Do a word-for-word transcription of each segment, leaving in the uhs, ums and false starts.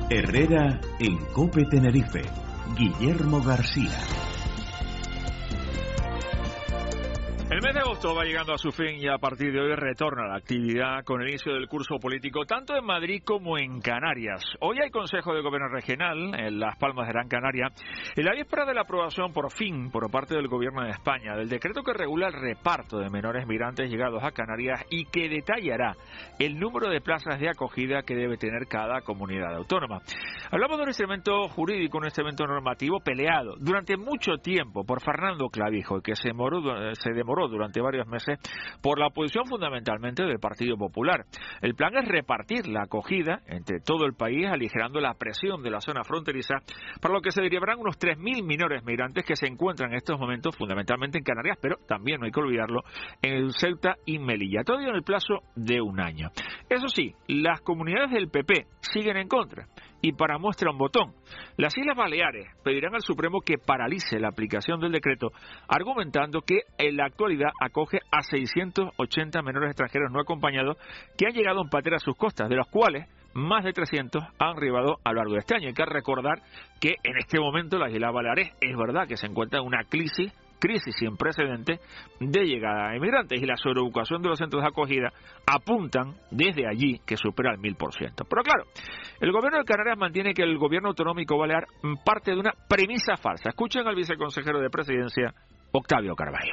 Herrera en COPE Tenerife. Guillermo García. El mes de agosto va llegando a su fin y a partir de hoy retorna la actividad con el inicio del curso político tanto en Madrid como en Canarias. Hoy hay Consejo de Gobierno Regional en Las Palmas de Gran Canaria en la víspera de la aprobación por fin por parte del Gobierno de España del decreto que regula el reparto de menores migrantes llegados a Canarias y que detallará el número de plazas de acogida que debe tener cada comunidad autónoma. Hablamos de un instrumento jurídico, un instrumento normativo peleado durante mucho tiempo por Fernando Clavijo y que se, moró, se demoró durante varios meses por la oposición fundamentalmente del Partido Popular. El plan es repartir la acogida entre todo el país, aligerando la presión de la zona fronteriza, para lo que se derivarán unos tres mil menores migrantes que se encuentran en estos momentos fundamentalmente en Canarias, pero también, no hay que olvidarlo, en Ceuta y Melilla, todo en el plazo de un año. Eso sí, las comunidades del P P siguen en contra. Y para muestra un botón, las Islas Baleares pedirán al Supremo que paralice la aplicación del decreto, argumentando que en la actualidad acoge a seiscientos ochenta menores extranjeros no acompañados que han llegado en patera a sus costas, de los cuales más de trescientos han arribado a lo largo de este año. Hay que recordar que en este momento las Islas Baleares es verdad que se encuentran en una crisis crisis sin precedentes de llegada de inmigrantes y la sobreocupación de los centros de acogida apuntan desde allí que supera el mil por ciento. Pero claro, el gobierno de Canarias mantiene que el gobierno autonómico balear parte de una premisa falsa. Escuchen al viceconsejero de Presidencia, Octavio Carballo.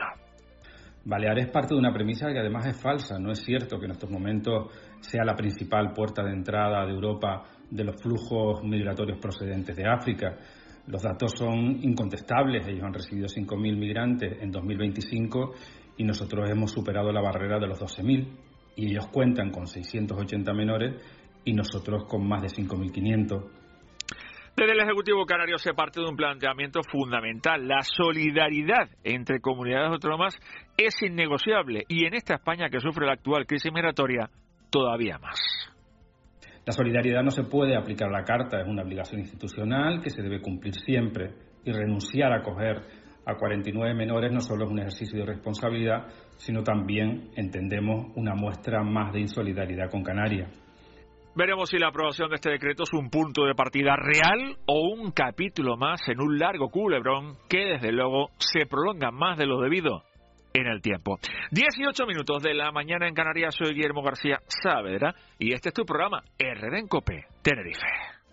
Baleares parte de una premisa que además es falsa. No es cierto que en estos momentos sea la principal puerta de entrada de Europa de los flujos migratorios procedentes de África. Los datos son incontestables. Ellos han recibido cinco mil migrantes en dos mil veinticinco y nosotros hemos superado la barrera de los doce mil. Y ellos cuentan con seiscientos ochenta menores y nosotros con más de cinco mil quinientos. Desde el Ejecutivo Canario se parte de un planteamiento fundamental. La solidaridad entre comunidades autónomas es innegociable y en esta España que sufre la actual crisis migratoria, todavía más. La solidaridad no se puede aplicar a la carta, es una obligación institucional que se debe cumplir siempre, y renunciar a acoger a cuarenta y nueve menores no solo es un ejercicio de responsabilidad, sino también, entendemos, una muestra más de insolidaridad con Canarias. Veremos si la aprobación de este decreto es un punto de partida real o un capítulo más en un largo culebrón que desde luego se prolonga más de lo debido en el tiempo. dieciocho minutos de la mañana en Canarias. Soy Guillermo García Saavedra y este es tu programa Herrera en COPE Tenerife.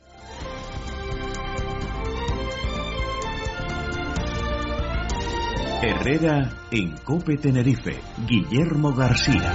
Herrera en COPE Tenerife. Guillermo García.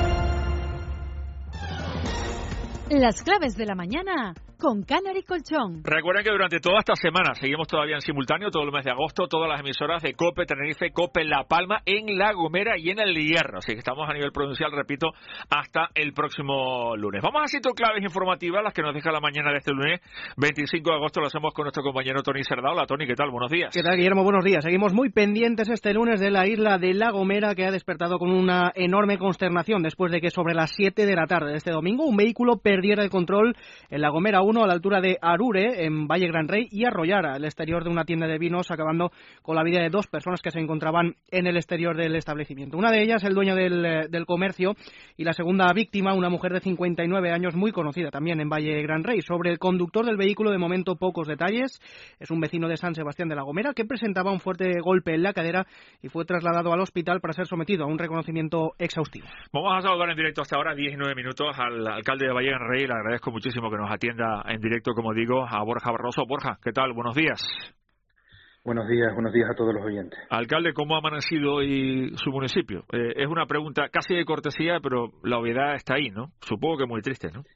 Las claves de la mañana con Canary Colchón. Recuerden que durante toda esta semana seguimos todavía en simultáneo, todo el mes de agosto, todas las emisoras de COPE Tenerife, COPE La Palma, en La Gomera y en El Hierro. Así que estamos a nivel provincial, repito, hasta el próximo lunes. Vamos a citar claves informativas, las que nos deja la mañana de este lunes, veinticinco de agosto. Lo hacemos con nuestro compañero Tony Cerdá. Hola, Tony, ¿qué tal? Buenos días. ¿Qué tal, Guillermo? Buenos días. Seguimos muy pendientes este lunes de la isla de La Gomera, que ha despertado con una enorme consternación después de que sobre las siete de la tarde de este domingo un vehículo perdiera el control en La Gomera uno a la altura de Arure, en Valle Gran Rey, y arrollara al exterior de una tienda de vinos, acabando con la vida de dos personas que se encontraban en el exterior del establecimiento. Una de ellas, el dueño del, del comercio, y la segunda víctima, una mujer de cincuenta y nueve años, muy conocida también en Valle Gran Rey. Sobre el conductor del vehículo, de momento, pocos detalles. Es un vecino de San Sebastián de La Gomera que presentaba un fuerte golpe en la cadera y fue trasladado al hospital para ser sometido a un reconocimiento exhaustivo. Vamos a saludar en directo hasta ahora, diecinueve minutos, al alcalde de Valle Gran Rey. Le agradezco muchísimo que nos atienda en directo, como digo, a Borja Barroso. Borja, ¿qué tal? Buenos días. Buenos días, buenos días a todos los oyentes. Alcalde, ¿cómo ha amanecido hoy su municipio? Eh, es una pregunta casi de cortesía, pero la obviedad está ahí, ¿no? Supongo que muy triste, ¿no?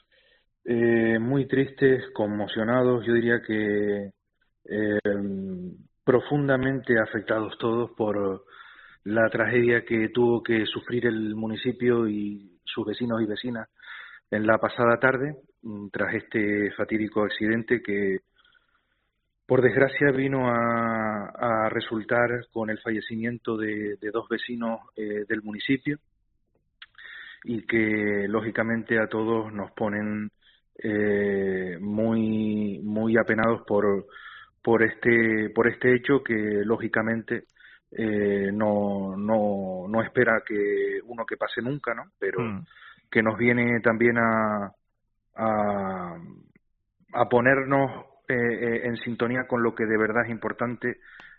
Eh, muy tristes, conmocionados, yo diría que eh, profundamente afectados todos por la tragedia que tuvo que sufrir el municipio y sus vecinos y vecinas en la pasada tarde, tras este fatídico accidente que, por desgracia, vino a, a resultar con el fallecimiento de, de dos vecinos eh, del municipio y que, lógicamente, a todos nos ponen eh, muy muy apenados por por este por este hecho que, lógicamente, eh, no no no espera que uno que pase nunca, ¿no? Pero mm. que nos viene también a A, a ponernos eh, eh, en sintonía con lo que de verdad es importante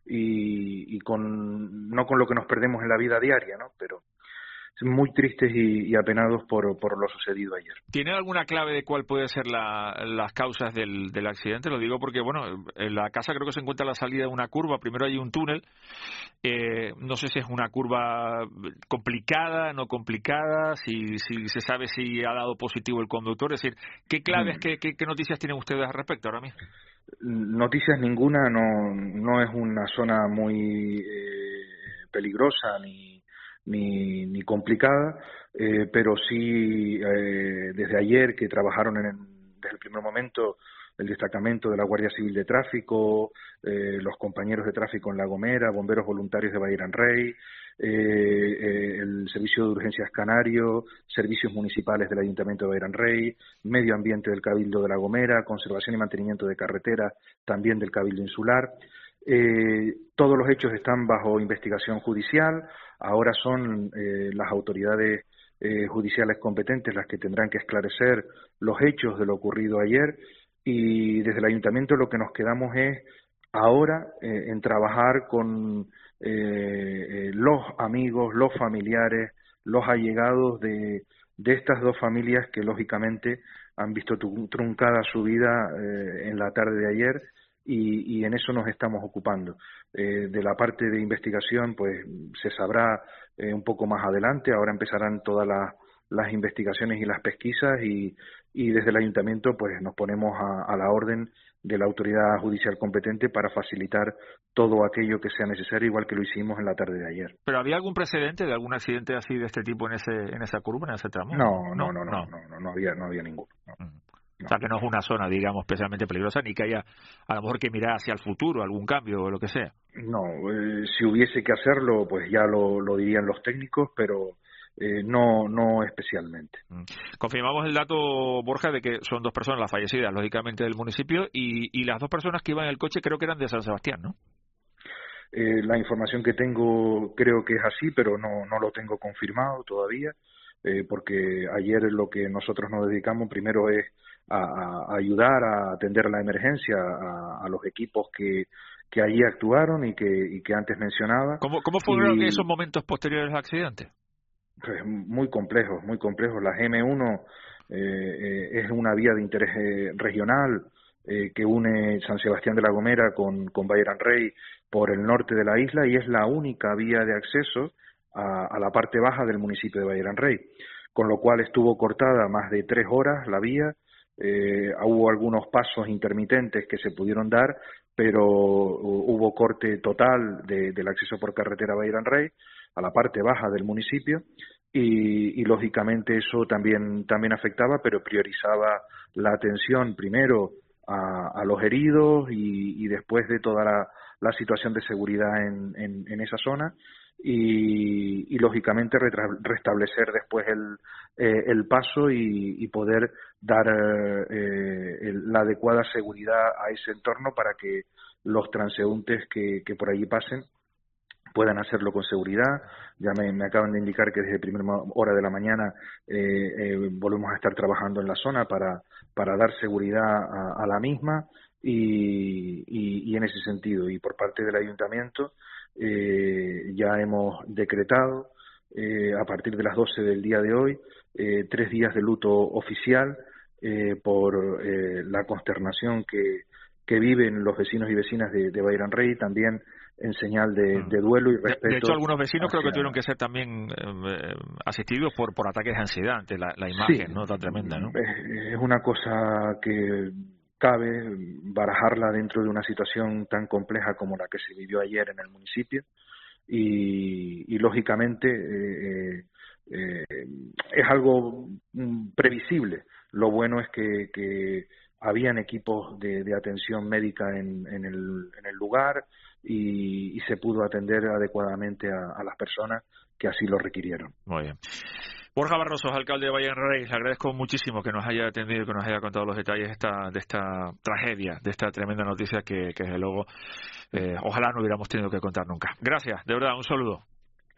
y, y con no con lo que nos perdemos en la vida diaria, ¿no? Pero muy tristes y, y apenados por, por lo sucedido ayer. ¿Tiene alguna clave de cuál puede ser la, las causas del, del accidente? Lo digo porque, bueno, en la casa creo que se encuentra la salida de una curva. Primero hay un túnel. Eh, no sé si es una curva complicada, no complicada, si, si se sabe si ha dado positivo el conductor. Es decir, ¿qué claves, mm. qué, qué, qué noticias tienen ustedes al respecto ahora mismo? Noticias ninguna. No, no es una zona muy eh, peligrosa ni Ni, ni complicada, eh, pero sí eh, desde ayer que trabajaron en el, desde el primer momento el destacamento de la Guardia Civil de Tráfico, eh, los compañeros de tráfico en La Gomera, bomberos voluntarios de Bahiran Rey, eh, eh, el Servicio de Urgencias Canario, servicios municipales del Ayuntamiento de Bahiran Rey, Medio Ambiente del Cabildo de La Gomera, Conservación y Mantenimiento de Carretera también del Cabildo Insular. Eh, todos los hechos están bajo investigación judicial. Ahora son eh, las autoridades eh, judiciales competentes las que tendrán que esclarecer los hechos de lo ocurrido ayer, y desde el ayuntamiento lo que nos quedamos es ahora eh, en trabajar con eh, eh, los amigos, los familiares, los allegados de, de estas dos familias que lógicamente han visto truncada su vida eh, en la tarde de ayer. Y, y en eso nos estamos ocupando. Eh, de la parte de investigación, pues se sabrá eh, un poco más adelante. Ahora empezarán todas las, las investigaciones y las pesquisas y, y desde el ayuntamiento pues nos ponemos a, a la orden de la autoridad judicial competente para facilitar todo aquello que sea necesario, igual que lo hicimos en la tarde de ayer. ¿Pero había algún precedente de algún accidente así de este tipo en ese en esa curva, en ese tramo? No, no, no, no, no, no, no, no había, no había ninguno. No. Mm. No. O sea, que no es una zona, digamos, especialmente peligrosa, ni que haya a lo mejor que mirar hacia el futuro, algún cambio o lo que sea. No, eh, si hubiese que hacerlo, pues ya lo, lo dirían los técnicos, pero eh, no no especialmente. Confirmamos el dato, Borja, de que son dos personas las fallecidas, lógicamente, del municipio, y, y las dos personas que iban en el coche creo que eran de San Sebastián, ¿no? Eh, la información que tengo creo que es así, pero no, no lo tengo confirmado todavía, eh, porque ayer lo que nosotros nos dedicamos primero es A, a ayudar a atender la emergencia a, a los equipos que, que allí actuaron y que, y que antes mencionaba. ¿Cómo, cómo fueron y, esos momentos posteriores al accidente? Pues muy complejos, muy complejos. La G M uno eh, eh, es una vía de interés eh, regional eh, que une San Sebastián de la Gomera con, con Bahiran Rey por el norte de la isla y es la única vía de acceso a, a la parte baja del municipio de Bahiran Rey, con lo cual estuvo cortada más de tres horas la vía. Eh, hubo algunos pasos intermitentes que se pudieron dar, pero hubo corte total de, del acceso por carretera a Bahiran Rey, a la parte baja del municipio, y, y lógicamente eso también, también afectaba, pero priorizaba la atención primero a, a los heridos y, y después de toda la, la situación de seguridad en, en, en esa zona. Y, y lógicamente restablecer después el, eh, el paso y, y poder dar eh, el, la adecuada seguridad a ese entorno para que los transeúntes que, que por allí pasen puedan hacerlo con seguridad. Ya me, me acaban de indicar que desde primera hora de la mañana eh, eh, volvemos a estar trabajando en la zona para, para dar seguridad a, a la misma y, y, y en ese sentido. Y por parte del ayuntamiento Eh, ya hemos decretado eh, a partir de las doce del día de hoy eh, tres días de luto oficial eh, por eh, la consternación que, que viven los vecinos y vecinas de, de Bahiran Rey, también en señal de, de duelo y respeto. De, de hecho, algunos vecinos hacia... creo que tuvieron que ser también eh, asistidos por, por ataques de ansiedad ante la, la imagen, sí, ¿no? Tan tremenda, ¿no? Es, es una cosa que cabe barajarla dentro de una situación tan compleja como la que se vivió ayer en el municipio y, y lógicamente eh, eh, es algo previsible. Lo bueno es que, que habían equipos de, de atención médica en, en, el, en el lugar y, y se pudo atender adecuadamente a, a las personas que así lo requirieron. Muy bien. Borja Barrosos, alcalde de Bahiran Rey, le agradezco muchísimo que nos haya atendido y que nos haya contado los detalles de esta, de esta tragedia, de esta tremenda noticia que, que desde luego, eh, ojalá no hubiéramos tenido que contar nunca. Gracias, de verdad, un saludo.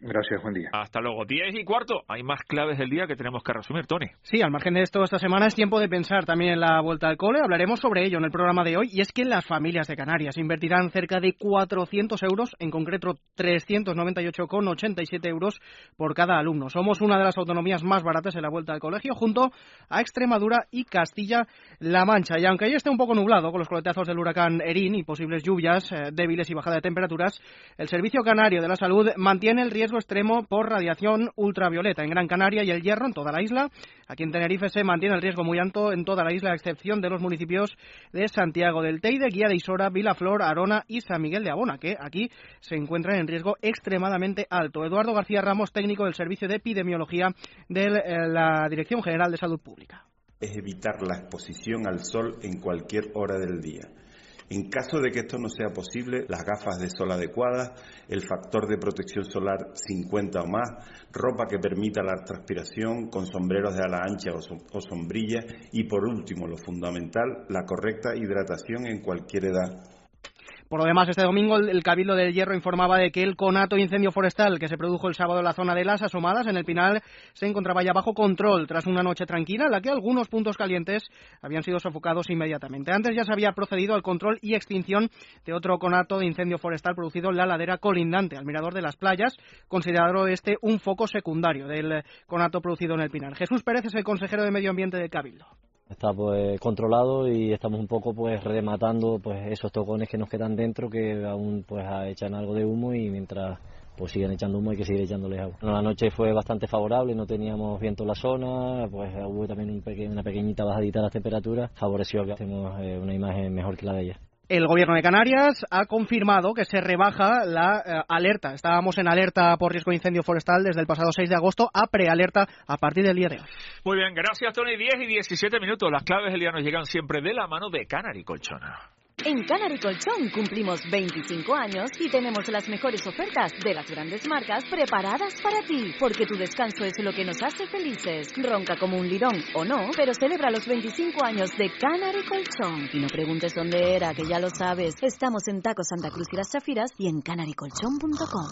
Gracias, buen día. Hasta luego. Diez y cuarto. Hay más claves del día que tenemos que resumir, Tony. Sí, al margen de esto, esta semana es tiempo de pensar también en la vuelta al cole. Hablaremos sobre ello en el programa de hoy. Y es que las familias de Canarias invertirán cerca de cuatrocientos euros, en concreto trescientos noventa y ocho coma ochenta y siete euros por cada alumno. Somos una de las autonomías más baratas en la vuelta al colegio, junto a Extremadura y Castilla-La Mancha. Y aunque ya esté un poco nublado con los coletazos del huracán Erin y posibles lluvias eh, débiles y bajada de temperaturas, el Servicio Canario de la Salud mantiene el riesgo extremo por radiación ultravioleta en Gran Canaria y El Hierro, en toda la isla. Aquí en Tenerife se mantiene el riesgo muy alto en toda la isla, a excepción de los municipios de Santiago del Teide, Guía de Isora, Vilaflor, Arona y San Miguel de Abona, que aquí se encuentran en riesgo extremadamente alto. Eduardo García Ramos, técnico del Servicio de Epidemiología de la Dirección General de Salud Pública. Es evitar la exposición al sol en cualquier hora del día. En caso de que esto no sea posible, las gafas de sol adecuadas, el factor de protección solar cincuenta o más, ropa que permita la transpiración con sombreros de ala ancha o, som- o sombrilla y, por último, lo fundamental, la correcta hidratación en cualquier edad. Por lo demás, este domingo el Cabildo del Hierro informaba de que el conato incendio forestal que se produjo el sábado en la zona de Las Asomadas, en el Pinal, se encontraba ya bajo control tras una noche tranquila en la que algunos puntos calientes habían sido sofocados inmediatamente. Antes ya se había procedido al control y extinción de otro conato de incendio forestal producido en la ladera colindante al Mirador de las Playas, considerado este un foco secundario del conato producido en el Pinal. Jesús Pérez es el consejero de Medio Ambiente del Cabildo. Está pues controlado y estamos un poco pues rematando pues esos tocones que nos quedan dentro, que aún pues echan algo de humo, y mientras pues siguen echando humo hay que seguir echándoles agua. Bueno, la noche fue bastante favorable, no teníamos viento en la zona, pues hubo también un peque- una pequeñita bajadita de las temperaturas, favoreció que hacemos eh, una imagen mejor que la de ayer. El Gobierno de Canarias ha confirmado que se rebaja la eh, alerta. Estábamos en alerta por riesgo de incendio forestal desde el pasado seis de agosto a prealerta a partir del día de hoy. Muy bien, gracias, Tony. diez y diecisiete minutos. Las claves del día nos llegan siempre de la mano de Canary Colchón. En Canary Colchón cumplimos veinticinco años y tenemos las mejores ofertas de las grandes marcas preparadas para ti, porque tu descanso es lo que nos hace felices. Ronca como un lirón o no, pero celebra los veinticinco años de Canary Colchón. Y no preguntes dónde era, que ya lo sabes. Estamos en Taco Santa Cruz y Las Chafiras y en canary colchón punto com.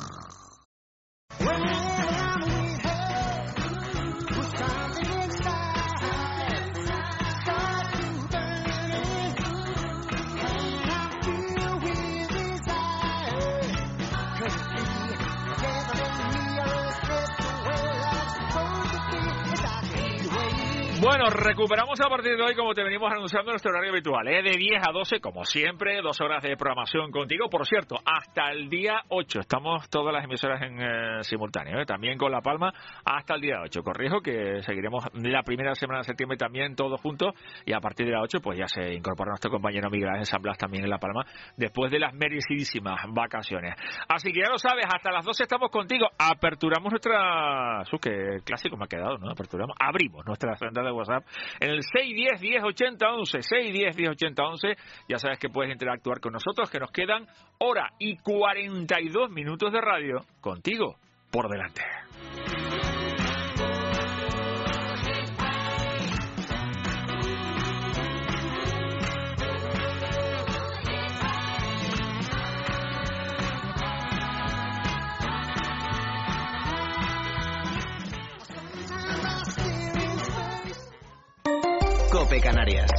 Bueno, recuperamos a partir de hoy, como te venimos anunciando, nuestro horario habitual, ¿eh? De diez a doce, como siempre, dos horas de programación contigo. Por cierto, hasta el día ocho, estamos todas las emisoras en eh, simultáneo, ¿eh? También con La Palma hasta el día ocho. Corrijo que seguiremos la primera semana de septiembre también todos juntos, y a partir de la ocho pues ya se incorpora nuestro compañero Miguel Ángel San Blas también en La Palma, después de las merecidísimas vacaciones. Así que ya lo sabes, hasta las doce estamos contigo. Aperturamos nuestra... Sus, que clásico me ha quedado, ¿no? Aperturamos, abrimos nuestra cuenta de WhatsApp en el seis diez, diez ochenta, once, seis diez, diez ochenta, once. Ya sabes que puedes interactuar con nosotros, que nos quedan hora y cuarenta y dos minutos de radio contigo por delante. COPE Canarias.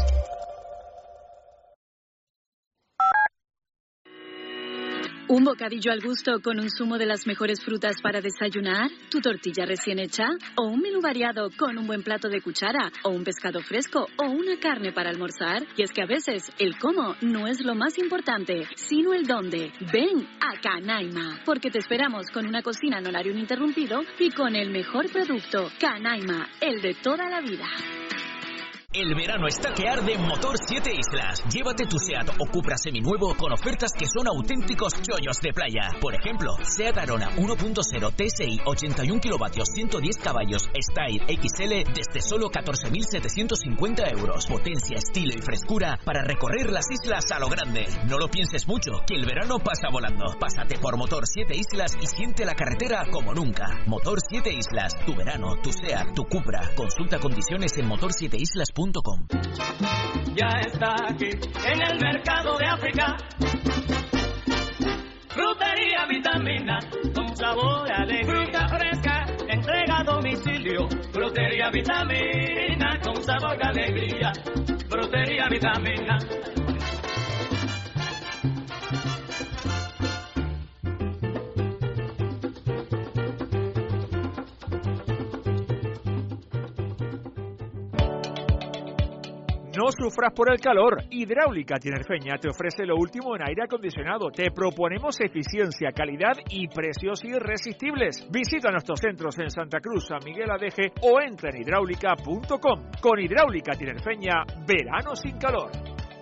¿Un bocadillo al gusto con un zumo de las mejores frutas para desayunar? ¿Tu tortilla recién hecha? ¿O un menú variado con un buen plato de cuchara? ¿O un pescado fresco? ¿O una carne para almorzar? Y es que a veces el cómo no es lo más importante, sino el dónde. Ven a Canaima, porque te esperamos con una cocina en horario ininterrumpido y con el mejor producto. Canaima, el de toda la vida. El verano está que arde en Motor siete Islas. Llévate tu SEAT o Cupra seminuevo con ofertas que son auténticos chollos de playa. Por ejemplo, SEAT Arona uno punto cero T S I ochenta y un kilovatios, ciento diez caballos, Style X L desde solo catorce mil setecientos cincuenta euros. Potencia, estilo y frescura para recorrer las islas a lo grande. No lo pienses mucho, que el verano pasa volando. Pásate por Motor siete Islas y siente la carretera como nunca. Motor siete Islas, tu verano, tu SEAT, tu Cupra. Consulta condiciones en motor siete islas punto com. Ya está aquí en el mercado de África, Frutería Vital. vitamina, con sabor y alegría. Fruta fresca, entrega a domicilio. Frutería Vitamina, con sabor y alegría. Frutería Vitamina. No sufras por el calor. Hidráulica Tinerfeña te ofrece lo último en aire acondicionado. Te proponemos eficiencia, calidad y precios irresistibles. Visita nuestros centros en Santa Cruz, San Miguel Adeje o entra en hidráulica punto com. Con Hidráulica Tinerfeña, verano sin calor.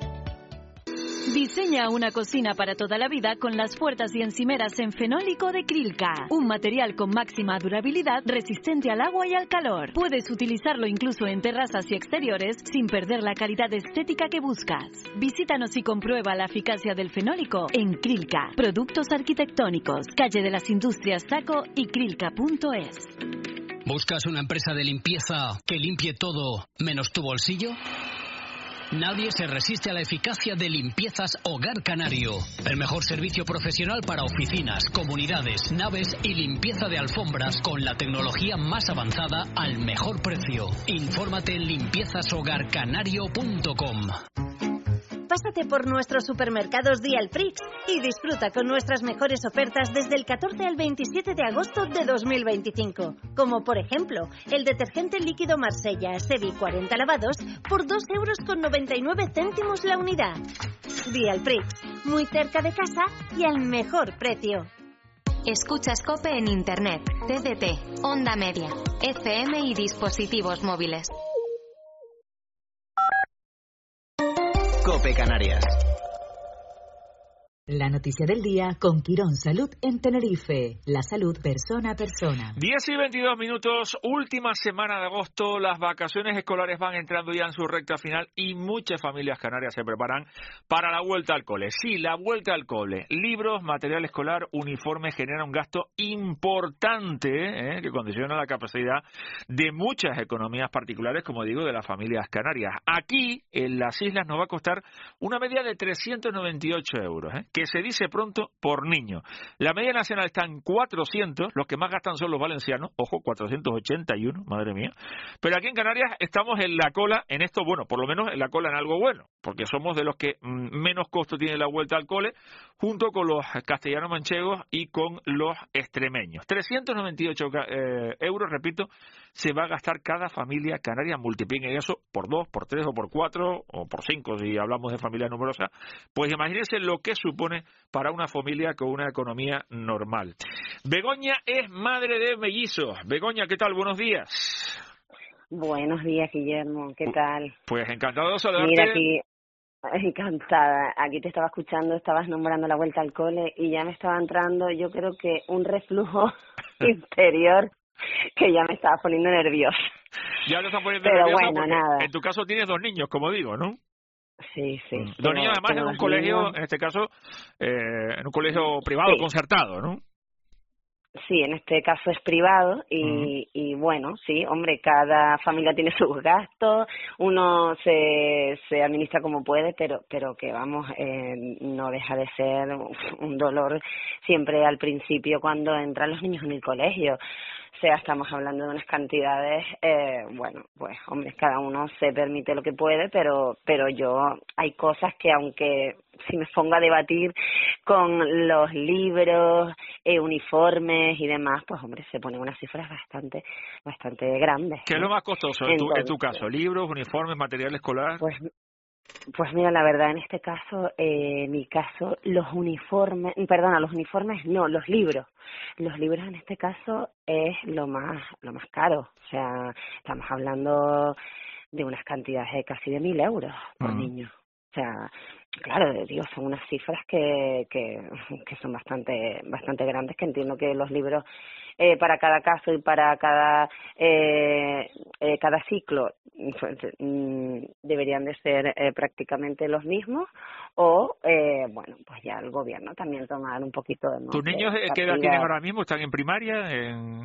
Diseña una cocina para toda la vida con las puertas y encimeras en fenólico de Krilka. Un material con máxima durabilidad, resistente al agua y al calor. Puedes utilizarlo incluso en terrazas y exteriores sin perder la calidad estética que buscas. Visítanos y comprueba la eficacia del fenólico en Krilka. Productos arquitectónicos, calle de las Industrias Taco y krilka punto es. ¿Buscas una empresa de limpieza que limpie todo menos tu bolsillo? Nadie se resiste a la eficacia de Limpiezas Hogar Canario. El mejor servicio profesional para oficinas, comunidades, naves y limpieza de alfombras con la tecnología más avanzada al mejor precio. Infórmate en limpiezas hogar canario punto com. Pásate por nuestros supermercados Dialprix y disfruta con nuestras mejores ofertas desde el catorce al veintisiete de agosto de dos mil veinticinco. Como por ejemplo, el detergente líquido Marsella Sevi cuarenta lavados por dos euros con noventa y nueve céntimos la unidad. Dialprix, muy cerca de casa y al mejor precio. Escuchas COPE en Internet, T D T, Onda Media, F M y dispositivos móviles. COPE Canarias. La noticia del día con Quirón Salud en Tenerife. La salud persona a persona. diez y veintidós minutos, última semana de agosto. Las vacaciones escolares van entrando ya en su recta final y muchas familias canarias se preparan para la vuelta al cole. Sí, la vuelta al cole. Libros, material escolar, uniformes generan un gasto importante ¿eh? que condiciona la capacidad de muchas economías particulares, como digo, de las familias canarias. Aquí, en las islas, nos va a costar una media de trescientos noventa y ocho euros, ¿eh? que se dice pronto por niño. La media nacional está en cuatrocientos, los que más gastan son los valencianos, ojo, cuatrocientos ochenta y uno, madre mía. Pero aquí en Canarias estamos en la cola, en esto, bueno, por lo menos en la cola en algo bueno, porque somos de los que mm, menos costo tiene la vuelta al cole, junto con los castellanos manchegos y con los extremeños. trescientos noventa y ocho eh, euros, repito, se va a gastar cada familia canaria. Multipliquen eso por dos, por tres o por cuatro o por cinco si hablamos de familias numerosas. Pues imagínense lo que supone para una familia con una economía normal. Begoña es madre de mellizos. Begoña, ¿qué tal? Buenos días. Buenos días, Guillermo. ¿Qué tal? Pues encantado de saludarte. Mira, aquí, encantada. Aquí te estaba escuchando, estabas nombrando la vuelta al cole y ya me estaba entrando, yo creo que un reflujo interior que ya me estaba poniendo nerviosa. Ya te estás poniendo Pero nerviosa bueno, porque nada. en tu caso tienes dos niños, como digo, ¿no? Sí, sí. Dos tengo, niños además en un colegio, niños. en este caso, eh, en un colegio privado Sí. concertado, ¿no? Sí, en este caso es privado y, uh-huh. y bueno, sí, hombre, cada familia tiene sus gastos, uno se, se administra como puede, pero pero que vamos, eh, no deja de ser un dolor siempre al principio cuando entran los niños en el colegio. O sea, estamos hablando de unas cantidades, eh, bueno, pues hombre, cada uno se permite lo que puede, pero pero yo hay cosas que aunque si me pongo a debatir con los libros, eh, uniformes y demás, pues hombre, se ponen unas cifras bastante bastante grandes. ¿Qué es lo más costoso en, Entonces, tu, en tu caso? ¿Libros, uniformes, material escolar? Pues Pues mira, la verdad, en este caso, eh, en mi caso, los uniformes, perdona, los uniformes no, los libros. Los libros en este caso es lo más lo más caro. O sea, estamos hablando de unas cantidades de casi de mil euros por uh-huh. niño. O sea, claro, digo, son unas cifras que, que, que son bastante bastante grandes, que entiendo que los libros eh, para cada caso y para cada eh, eh, cada ciclo pues, mm, deberían de ser eh, prácticamente los mismos o, eh, bueno, pues ya el gobierno también tomar un poquito de... ¿no? ¿Tus niños de qué edad tienen ahora mismo? ¿Están en primaria? En...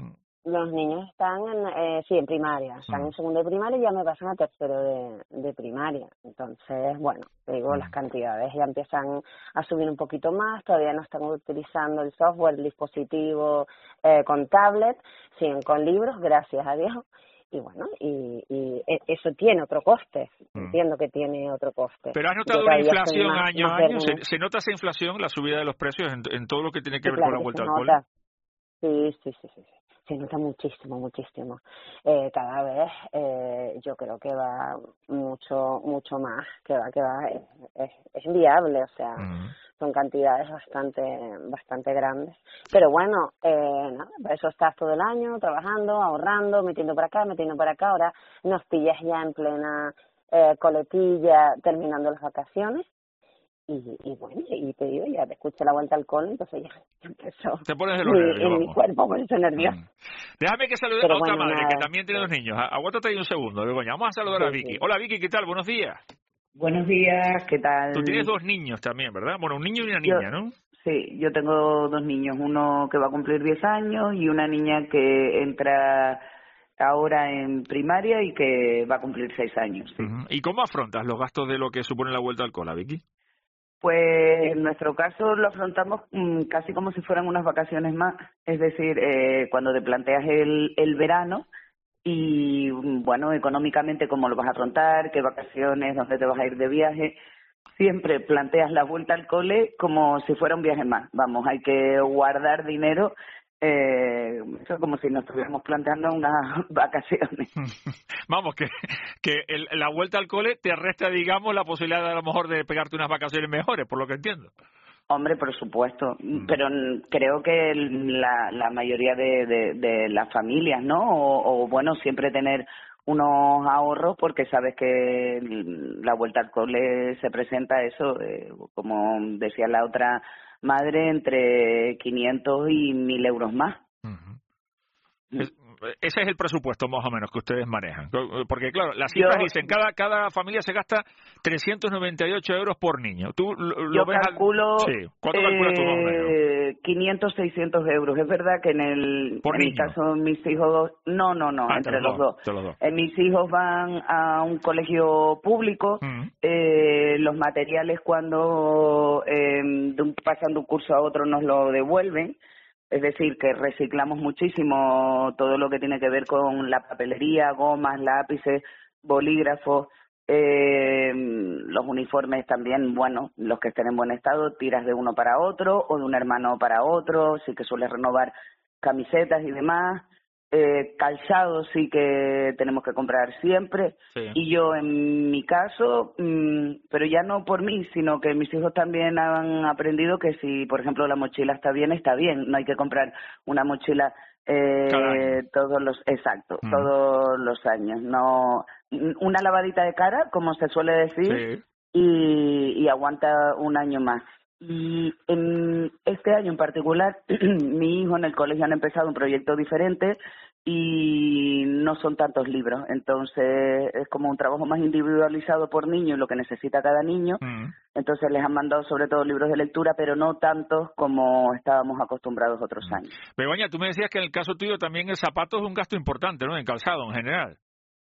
Los niños están en, eh, sí, en primaria, están Mm. en segundo de primaria y ya me pasan a tercero de, de primaria. Entonces, bueno, te digo, Mm. las cantidades ya empiezan a subir un poquito más, todavía no están utilizando el software, el dispositivo eh, con tablet, siguen con libros, gracias a Dios. Y bueno, y, y e- eso tiene otro coste, Mm. entiendo que tiene otro coste. Pero has Yo notado una todavía estoy inflación más- año más a año. ¿Se, verde. se nota esa inflación, la subida de los precios en, en todo lo que tiene que Sí, ver claro con la que vuelta se al cole? nota. Sí, sí, sí, sí, sí. Se nota muchísimo, muchísimo. Eh, cada vez eh, yo creo que va mucho, mucho más, que va, que va, es, es, es viable, o sea, Mm. son cantidades bastante, bastante grandes. Pero bueno, eh, nada, para eso estás todo el año trabajando, ahorrando, metiendo para acá, metiendo para acá. Ahora nos pillas ya en plena eh, coletilla, terminando las vacaciones. Y, y bueno, y te digo, ya te escuché la vuelta al cole, entonces ya, ya empezó Te pones de los mi, nervios, en mi vamos. cuerpo ponerse nervioso. Mm. Déjame que salude Pero a otra bueno, madre nada, que también tiene dos niños. A- Aguántate ahí un segundo, Begoña. Vamos a saludar a Sí, Vicky. sí. Hola Vicky, ¿qué tal? Buenos días. Buenos días, ¿qué tal? Tú tienes dos niños también, ¿verdad? Bueno, un niño y una Yo- niña, ¿no? Sí, yo tengo dos niños, uno que va a cumplir diez años y una niña que entra ahora en primaria y que va a cumplir seis años. Sí. Ujú. ¿Y cómo afrontas los gastos de lo que supone la vuelta al cole, Vicky? Pues en nuestro caso lo afrontamos mm, casi como si fueran unas vacaciones más, es decir, eh, cuando te planteas el, el verano y, mm, bueno, económicamente cómo lo vas a afrontar, qué vacaciones, dónde te vas a ir de viaje, siempre planteas la vuelta al cole como si fuera un viaje más. Vamos, hay que guardar dinero, eh, eso como si nos estuviéramos planteando unas vacaciones. Vamos, que, que el- la vuelta al cole te resta, digamos, la posibilidad de, a lo mejor de pegarte unas vacaciones mejores, por lo que entiendo. Hombre, por supuesto, pero mm, creo que el- la, la mayoría de, de, de las familias, ¿no? O, o, bueno, siempre tener unos ahorros porque sabes que mm, la vuelta al cole se presenta eso, eh, como decía la otra madre, entre quinientos y mil euros más. Es- ese es el presupuesto más o menos que ustedes manejan. Porque claro, las cifras Yo- dicen, cada cada familia se gasta trescientos noventa y ocho euros por niño. ¿Tú lo, lo Yo ves al- calculo Sí. ¿Cuánto calculas tú más o menos? eh, quinientos, seiscientos euros. Es verdad que en el ¿Por en mi niño? caso mis hijos, no, no, no, Ah, entre los dos. entre los dos. Eh, mis hijos van a un colegio público, Mm. eh, los materiales cuando eh, de un- pasan de un curso a otro nos lo devuelven, es decir, que reciclamos muchísimo todo lo que tiene que ver con la papelería, gomas, lápices, bolígrafos, eh, los uniformes también, bueno, los que estén en buen estado, tiras de uno para otro o de un hermano para otro, sí que sueles renovar camisetas y demás. Eh, calzado sí que tenemos que comprar siempre. Sí. Y yo en mi caso, mm, pero ya no por mí, sino que mis hijos también han aprendido que si, por ejemplo, la mochila está bien, está bien. No hay que comprar una mochila eh, Cada año. todos los, exacto, Mm. todos los años. No, una lavadita de cara, como se suele decir, Sí. y, y aguanta un año más. Y en este año en particular, mi hijo en el colegio han empezado un proyecto diferente y no son tantos libros, entonces es como un trabajo más individualizado por niño y lo que necesita cada niño, Mm. entonces les han mandado sobre todo libros de lectura, pero no tantos como estábamos acostumbrados otros años. Begoña, tú me decías que en el caso tuyo también el zapato es un gasto importante, ¿no? En calzado en general.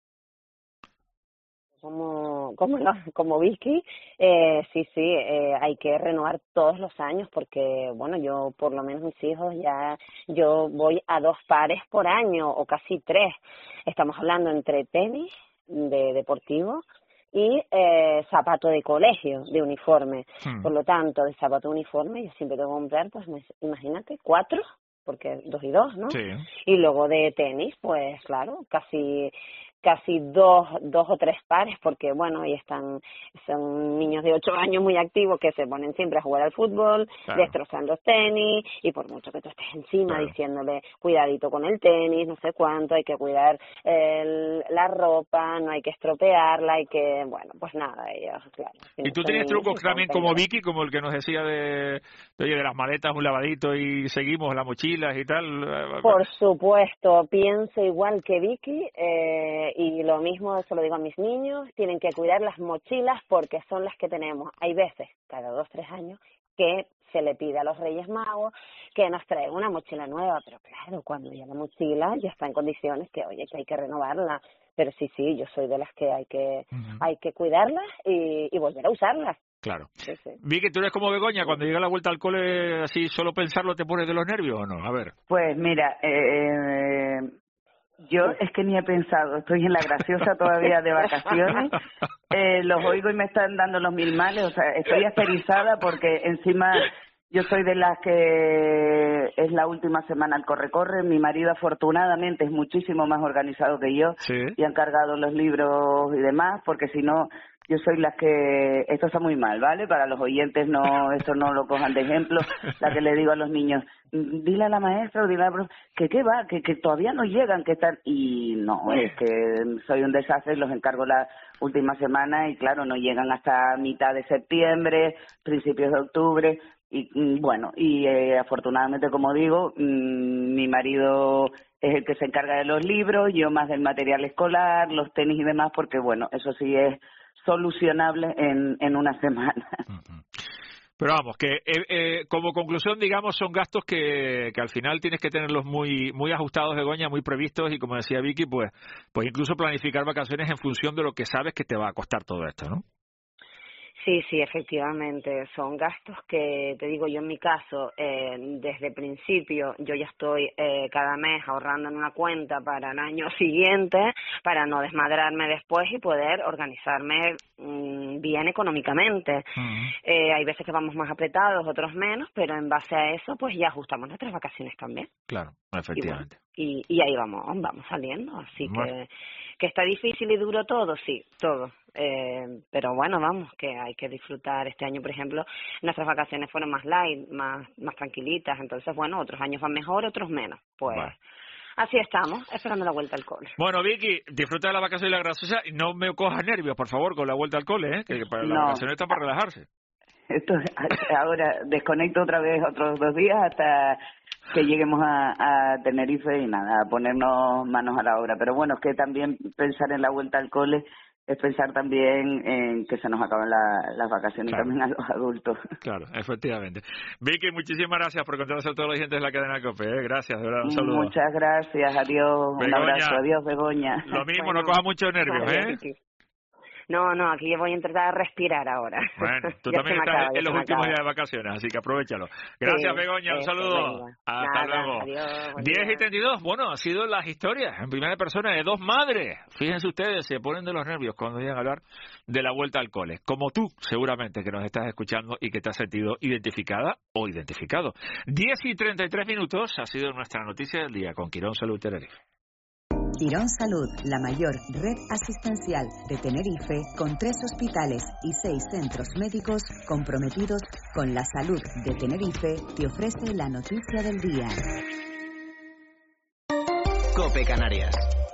Como, como no, como Vicky, eh, sí, sí, eh, hay que renovar todos los años porque, bueno, yo por lo menos mis hijos ya, yo voy a dos pares por año o casi tres. Estamos hablando entre tenis de deportivo y eh, zapato de colegio, de uniforme. Hmm. Por lo tanto, de zapato de uniforme yo siempre tengo que comprar, pues me- imagínate, cuatro, porque dos y dos, ¿no? Sí. Y luego de tenis, pues claro, casi casi dos dos o tres pares, porque bueno, ahí están, son niños de ocho años muy activos que se ponen siempre a jugar al fútbol, Claro. destrozan los tenis, y por mucho que tú estés encima Claro. diciéndole cuidadito con el tenis, no sé cuánto, hay que cuidar el, la ropa, no hay que estropearla, hay que, bueno, pues nada, ellos, claro. si ¿Y no tú son tienes niños, trucos no son también como pequeños. Vicky, como el que nos decía de, de, oye, de las maletas, un lavadito y seguimos, las mochilas y tal? Por supuesto, pienso igual que Vicky, eh, y lo mismo se lo digo a mis niños, tienen que cuidar las mochilas porque son las que tenemos. Hay veces, cada dos, tres años, que se le pide a los Reyes Magos que nos traigan una mochila nueva, pero claro, cuando ya la mochila ya está en condiciones que, oye, que hay que renovarla, pero sí, sí, yo soy de las que hay que uh-huh. hay que cuidarlas y, y volver a usarlas. Claro. Sí, sí. Vicky, ¿tú eres como Begoña? Cuando llega la vuelta al cole, así solo pensarlo te pones de los nervios o no? A ver. Pues mira, eh, yo es que ni he pensado, estoy en la graciosa todavía de vacaciones, eh, los oigo y me están dando los mil males, o sea, estoy asterizada porque encima yo soy de las que es la última semana al corre-corre, mi marido afortunadamente es muchísimo más organizado que yo ¿Sí? y han cargado los libros y demás, porque si no, yo soy la que, esto está muy mal, ¿vale? Para los oyentes no, esto no lo cojan de ejemplo, la que le digo a los niños, dile a la maestra o dile a la profe, que qué va, que, que todavía no llegan, que están, y no, es que soy un desastre, los encargo la última semana y claro, no llegan hasta mitad de septiembre, principios de octubre, y bueno, y eh, afortunadamente, como digo, mmm, mi marido es el que se encarga de los libros, yo más del material escolar, los tenis y demás, porque bueno, eso sí es solucionable en, en una semana. Uh-huh. Pero vamos, que eh, eh, como conclusión, digamos, son gastos que, que al final tienes que tenerlos muy muy ajustados, Begoña, muy previstos, y como decía Vicky, pues pues incluso planificar vacaciones en función de lo que sabes que te va a costar todo esto, ¿no? Sí, sí, efectivamente, son gastos que, te digo yo en mi caso, eh, desde principio yo ya estoy eh, cada mes ahorrando en una cuenta para el año siguiente, para no desmadrarme después y poder organizarme mmm, bien económicamente. Uh-huh. Eh, hay veces que vamos más apretados, otros menos, pero en base a eso pues ya ajustamos nuestras vacaciones también. Claro, efectivamente. Y, bueno, y, y ahí vamos, vamos saliendo, así bueno. que... ¿Que está difícil y duro todo? Sí, todo. Eh, pero bueno, vamos, que hay que disfrutar. Este año, por ejemplo, nuestras vacaciones fueron más light, más más tranquilitas. Entonces, bueno, otros años van mejor, otros menos. Pues bueno. Así estamos, esperando la vuelta al cole. Bueno, Vicky, disfruta de la vacación y la graciosa. Y no me cojas nervios, por favor, con la vuelta al cole, ¿eh? Que para no. la vacación está para relajarse. Esto, ahora desconecto otra vez otros dos días hasta que lleguemos a, a Tenerife y nada, a ponernos manos a la obra. Pero bueno, es que también pensar en la vuelta al cole es pensar también en que se nos acaban la, las vacaciones claro. también a los adultos. Claro, efectivamente. Vicky, muchísimas gracias por contarse a todos los oyentes de la cadena COPE. ¿eh? Gracias, de verdad, un saludo. Muchas gracias, adiós, Begoña, un abrazo, adiós, Begoña. Lo mismo, bueno, no coja muchos nervios, adiós, ¿eh? No, no, aquí voy a intentar a respirar ahora. Bueno, tú también estás acaba, en los últimos días de vacaciones, así que aprovechalo. Gracias, sí, Begoña, un saludo. Hasta Nada, luego. Adiós, diez y treinta y dos, bueno, han sido las historias en primera persona de dos madres. Fíjense ustedes, se ponen de los nervios cuando llegan a hablar de la vuelta al cole. Como tú, seguramente, que nos estás escuchando y que te has sentido identificada o identificado. diez y treinta y tres minutos ha sido nuestra noticia del día con Quirón Salud Tenerife. Quirón Salud, la mayor red asistencial de Tenerife, con tres hospitales y seis centros médicos comprometidos con la salud de Tenerife, te ofrece la noticia del día. COPE Canarias.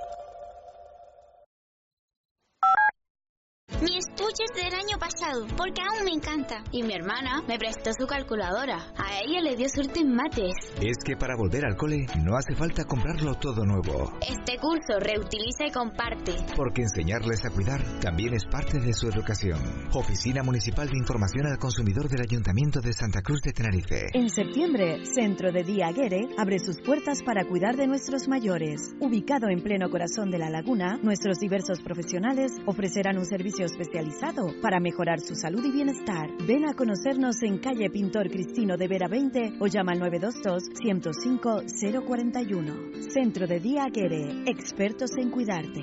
Mi estuche es del año pasado, porque aún me encanta. Y mi hermana me prestó su calculadora. A ella le dio suerte en mates. Es que para volver al cole no hace falta comprarlo todo nuevo. Este curso reutiliza y comparte. Porque enseñarles a cuidar también es parte de su educación. Oficina Municipal de Información al Consumidor del Ayuntamiento de Santa Cruz de Tenerife. En septiembre, Centro de Día Aguere abre sus puertas para cuidar de nuestros mayores. Ubicado en pleno corazón de la laguna, nuestros diversos profesionales ofrecerán un servicio especializado para mejorar su salud y bienestar. Ven a conocernos en calle Pintor Cristino de Vera veinte o llama al nueve dos dos, ciento cinco, cero cuarenta y uno. Centro de Día Aguere, expertos en cuidarte.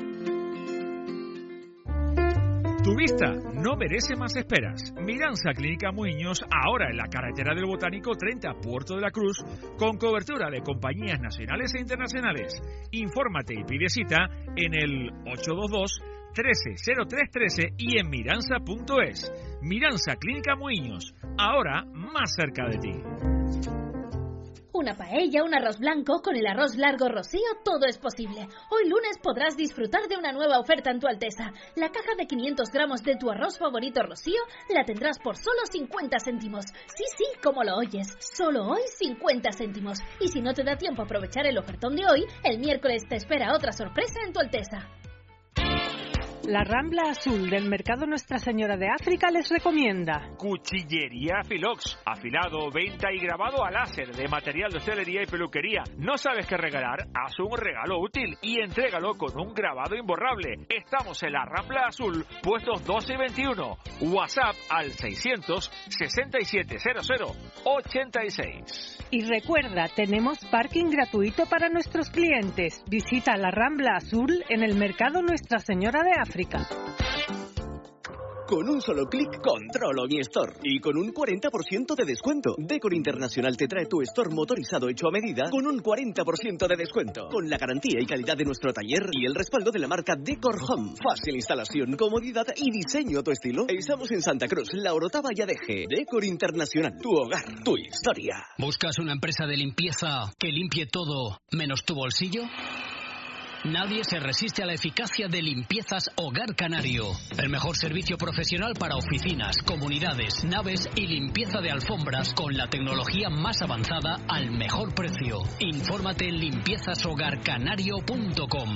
Tu vista no merece más esperas. Miranza Clínica Muiños, ahora en la carretera del Botánico treinta, Puerto de la Cruz, con cobertura de compañías nacionales e internacionales. Infórmate y pide cita en el ocho dos dos, trece, cero tres trece y en miranza punto es. Miranza Clínica Muiños, ahora más cerca de ti. Una paella, un arroz blanco, con el arroz largo Rocío, todo es posible. Hoy lunes podrás disfrutar de una nueva oferta en Tu Alteza. La caja de quinientos gramos de tu arroz favorito Rocío la tendrás por solo cincuenta céntimos. Sí, sí, como lo oyes, solo hoy cincuenta céntimos. Y si no te da tiempo a aprovechar el ofertón de hoy, el miércoles te espera otra sorpresa en Tu Alteza. La Rambla Azul del Mercado Nuestra Señora de África les recomienda. Cuchillería Filox, afilado, venta y grabado a láser de material de hostelería y peluquería. ¿No sabes qué regalar? Haz un regalo útil y entrégalo con un grabado imborrable. Estamos en la Rambla Azul, puestos doce y veintiuno. WhatsApp al seiscientos sesenta y siete cero cero ochenta y seis. Y recuerda, tenemos parking gratuito para nuestros clientes. Visita la Rambla Azul en el Mercado Nuestra Señora de África. Con un solo clic controlo mi store y con un cuarenta por ciento de descuento. Decor Internacional te trae tu store motorizado hecho a medida con un cuarenta por ciento de descuento. Con la garantía y calidad de nuestro taller y el respaldo de la marca Decor Home. Fácil instalación, comodidad y diseño a tu estilo. Estamos en Santa Cruz, La Orotava y Adeje. Decor Internacional, tu hogar, tu historia. ¿Buscas una empresa de limpieza que limpie todo menos tu bolsillo? Nadie se resiste a la eficacia de Limpiezas Hogar Canario. El mejor servicio profesional para oficinas, comunidades, naves y limpieza de alfombras con la tecnología más avanzada al mejor precio. Infórmate en limpiezas hogar canario punto com.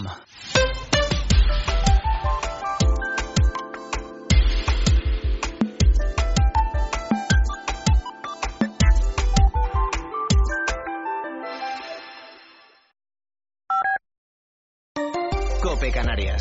COPE Canarias.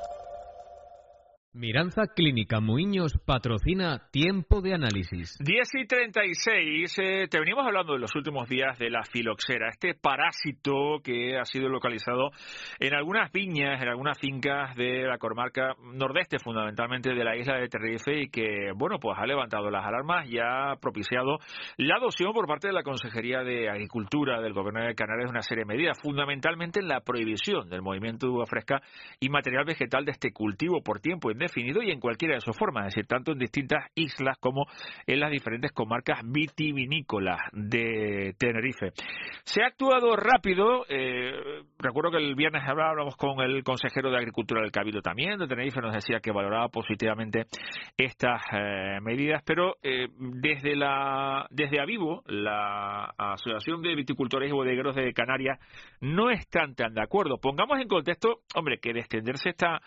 Miranza Clínica Muiños patrocina Tiempo de Análisis. diez y treinta y seis, eh, te venimos hablando en los últimos días de la filoxera, este parásito que ha sido localizado en algunas viñas, en algunas fincas de la comarca nordeste, fundamentalmente de la isla de Tenerife, y que, bueno, pues ha levantado las alarmas y ha propiciado la adopción por parte de la Consejería de Agricultura del Gobierno de Canarias de una serie de medidas, fundamentalmente la prohibición del movimiento de uva fresca y material vegetal de este cultivo por tiempo indefinido y en cualquiera de sus formas, es decir, tanto en distintas islas como en las diferentes comarcas vitivinícolas de Tenerife. Se ha actuado rápido, eh, recuerdo que el viernes hablábamos con el consejero de Agricultura del Cabildo también de Tenerife, nos decía que valoraba positivamente estas eh, medidas, pero eh, desde la desde Avivo, la Asociación de Viticultores y Bodegueros de Canarias, no están tan de acuerdo. Pongamos en contexto, hombre, que de extenderse esta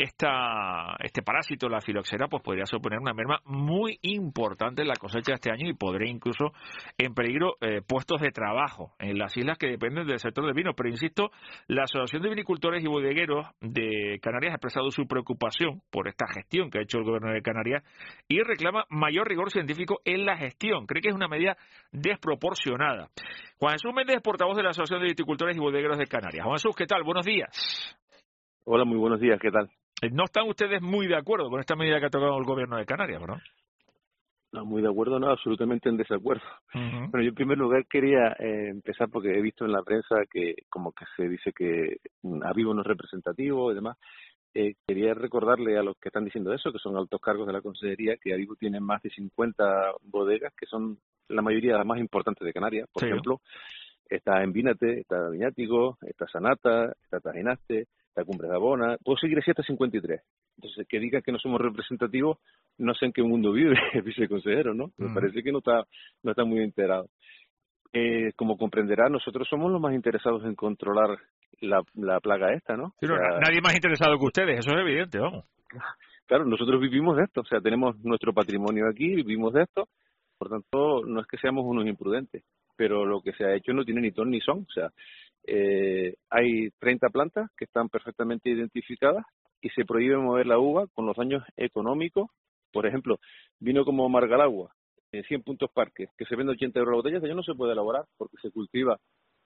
Esta, este parásito, la filoxera, pues podría suponer una merma muy importante en la cosecha de este año y podría incluso en peligro eh, puestos de trabajo en las islas que dependen del sector del vino. Pero insisto, la Asociación de Vinicultores y Bodegueros de Canarias ha expresado su preocupación por esta gestión que ha hecho el Gobierno de Canarias y reclama mayor rigor científico en la gestión. Cree que es una medida desproporcionada. Juan Jesús Méndez, portavoz de la Asociación de Viticultores y Bodegueros de Canarias. Juan Jesús, ¿qué tal? Buenos días. Hola, muy buenos días, ¿qué tal? No están ustedes muy de acuerdo con esta medida que ha tomado el Gobierno de Canarias, ¿no? No, muy de acuerdo, no, absolutamente en desacuerdo. Uh-huh. Bueno, yo en primer lugar quería eh, empezar porque he visto en la prensa que como que se dice que Avivo no es representativo y demás. Eh, quería recordarle a los que están diciendo eso, que son altos cargos de la Consejería, que Avivo tiene más de cincuenta bodegas, que son la mayoría de las más importantes de Canarias. Por sí. ejemplo, está Envínate, está Viñático, está Sanata, está Tajinaste, la Cumbre de Abona, puedo seguir así hasta cincuenta y tres. Entonces, que diga que no somos representativos, no sé en qué mundo vive el viceconsejero, ¿no? Me mm. parece que no está no está muy enterado. Eh, como comprenderá, nosotros somos los más interesados en controlar la, la plaga esta, ¿no? Sí, no, o sea, nadie más interesado que ustedes, eso es evidente, vamos. Claro, nosotros vivimos de esto, o sea, tenemos nuestro patrimonio aquí, vivimos de esto, por tanto, no es que seamos unos imprudentes, pero lo que se ha hecho no tiene ni ton ni son, o sea, Eh, hay treinta plantas que están perfectamente identificadas y se prohíbe mover la uva con los daños económicos. Por ejemplo, vino como Margalagua, en cien puntos parques, que se vende ochenta euros la botella, ya no se puede elaborar porque se cultiva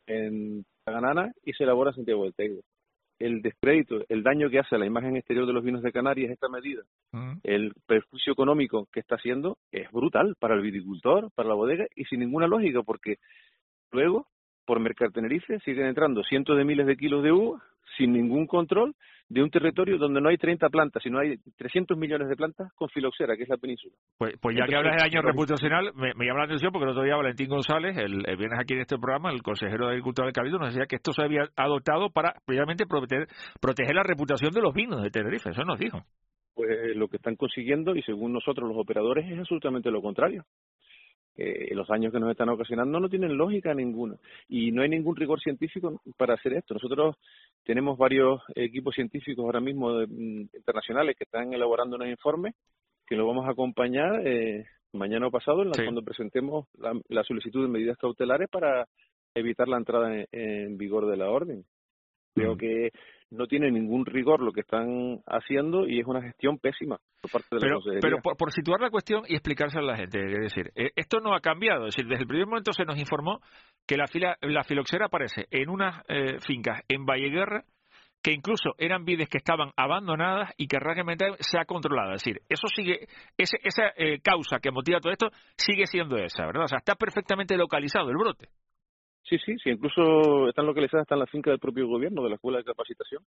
en Taganana y se elabora en Santiago del Teide. El descrédito, el daño que hace a la imagen exterior de los vinos de Canarias esta medida, uh-huh. el perjuicio económico que está haciendo es brutal para el viticultor, para la bodega y sin ninguna lógica, porque luego por Mercar Tenerife siguen entrando cientos de miles de kilos de uva sin ningún control de un territorio donde no hay treinta plantas, sino hay trescientos millones de plantas con filoxera, que es la península. Pues, pues ya Entonces, que hablas de daño reputacional, me, me llama la atención porque el otro día Valentín González, el, el viernes aquí en este programa, el consejero de Agricultura del Cabildo, nos decía que esto se había adoptado para precisamente proteger, proteger la reputación de los vinos de Tenerife, eso nos dijo. Pues lo que están consiguiendo, y según nosotros los operadores, es absolutamente lo contrario. eh, los daños que nos están ocasionando no tienen lógica ninguna y no hay ningún rigor científico para hacer esto. Nosotros tenemos varios equipos científicos ahora mismo de, internacionales que están elaborando unos informes que los vamos a acompañar eh, mañana o pasado en la, sí. cuando presentemos la, la solicitud de medidas cautelares para evitar la entrada en, en vigor de la orden. Creo mm. que no tiene ningún rigor lo que están haciendo y es una gestión pésima por parte de la pero, consejería. Pero por, por situar la cuestión y explicársela a la gente, es decir, eh, esto no ha cambiado. Es decir, desde el primer momento se nos informó que la, fila, la filoxera aparece en unas eh, fincas en Valleguerra que incluso eran vides que estaban abandonadas y que realmente se ha controlado. Es decir, eso sigue, ese, esa eh, causa que motiva todo esto sigue siendo esa, ¿verdad? O sea, está perfectamente localizado el brote. Sí, sí, sí, incluso están localizadas hasta en la finca del propio gobierno, de la Escuela de Capacitación.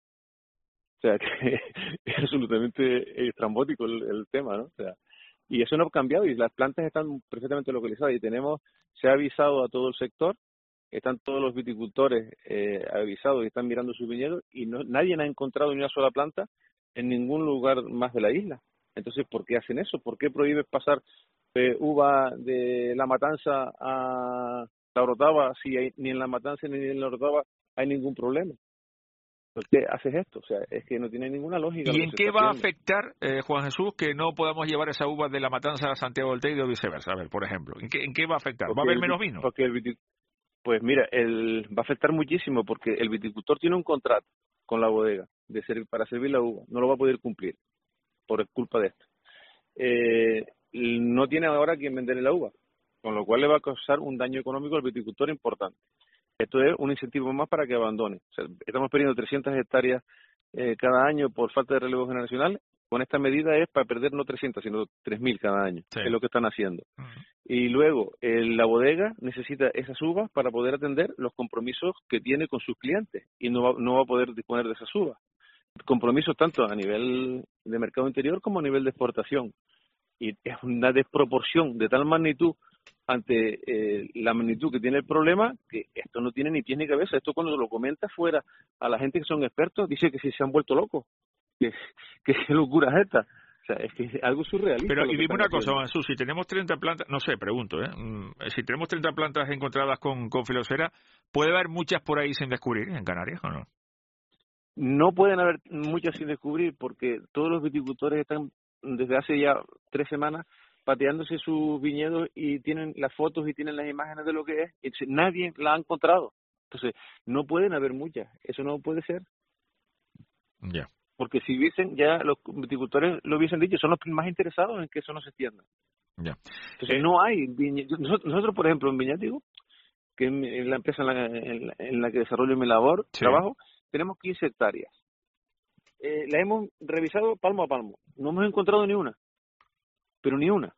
O sea, que es absolutamente estrambótico el, el tema, ¿no? O sea, y eso no ha cambiado y las plantas están perfectamente localizadas y tenemos, se ha avisado a todo el sector, están todos los viticultores eh, avisados y están mirando sus viñedos y no, nadie ha encontrado ni una sola planta en ningún lugar más de la isla. Entonces, ¿por qué hacen eso? ¿Por qué prohíben pasar eh, uva de La Matanza a La Orotava si hay, ni en La Matanza ni en La Orotava hay ningún problema? ¿Por qué haces esto? O sea, es que no tiene ninguna lógica. ¿Y en qué va a afectar, eh, Juan Jesús, que no podamos llevar esa uva de La Matanza a Santiago del Teide o viceversa? A ver, por ejemplo, ¿en qué, en qué va a afectar? Porque ¿va a haber el, menos vino? Porque el vitic... Pues mira, el, va a afectar muchísimo porque el viticultor tiene un contrato con la bodega de ser, para servir la uva. No lo va a poder cumplir por culpa de esto. Eh, no tiene ahora quien venderle la uva, con lo cual le va a causar un daño económico al viticultor importante. Esto es un incentivo más para que abandone. O sea, estamos perdiendo trescientas hectáreas eh, cada año por falta de relevo generacional. Con esta medida es para perder no trescientas, sino tres mil cada año. Sí. Es lo que están haciendo. Uh-huh. Y luego, eh, la bodega necesita esas uvas para poder atender los compromisos que tiene con sus clientes y no va, no va a poder disponer de esas uvas. Compromisos tanto a nivel de mercado interior como a nivel de exportación. Y es una desproporción de tal magnitud ante eh, la magnitud que tiene el problema, que esto no tiene ni pies ni cabeza. Esto cuando lo comenta fuera a la gente que son expertos, dice que si se han vuelto locos. ¿Qué, qué locura es esta? O sea, es que es algo surrealista. Pero, y dime una cosa, Jesús, si tenemos treinta plantas, no sé, pregunto, ¿eh? Si tenemos treinta plantas encontradas con, con filoxera, ¿puede haber muchas por ahí sin descubrir en Canarias o no? No pueden haber muchas sin descubrir porque todos los viticultores están desde hace ya tres semanas pateándose sus viñedos y tienen las fotos y tienen las imágenes de lo que es. Y nadie la ha encontrado. Entonces, no pueden haber muchas. Eso no puede ser. Ya. Yeah. Porque si hubiesen, ya los viticultores lo hubiesen dicho, son los más interesados en que eso no se extienda. Ya. Entonces, eh, no hay viñedos. Nosotros, nosotros, por ejemplo, en Viñátigo, que es la empresa en la, en la, en la que desarrollo mi labor, sí. trabajo, tenemos quince hectáreas. Eh, la hemos revisado palmo a palmo. No hemos encontrado ni una. Pero ni una.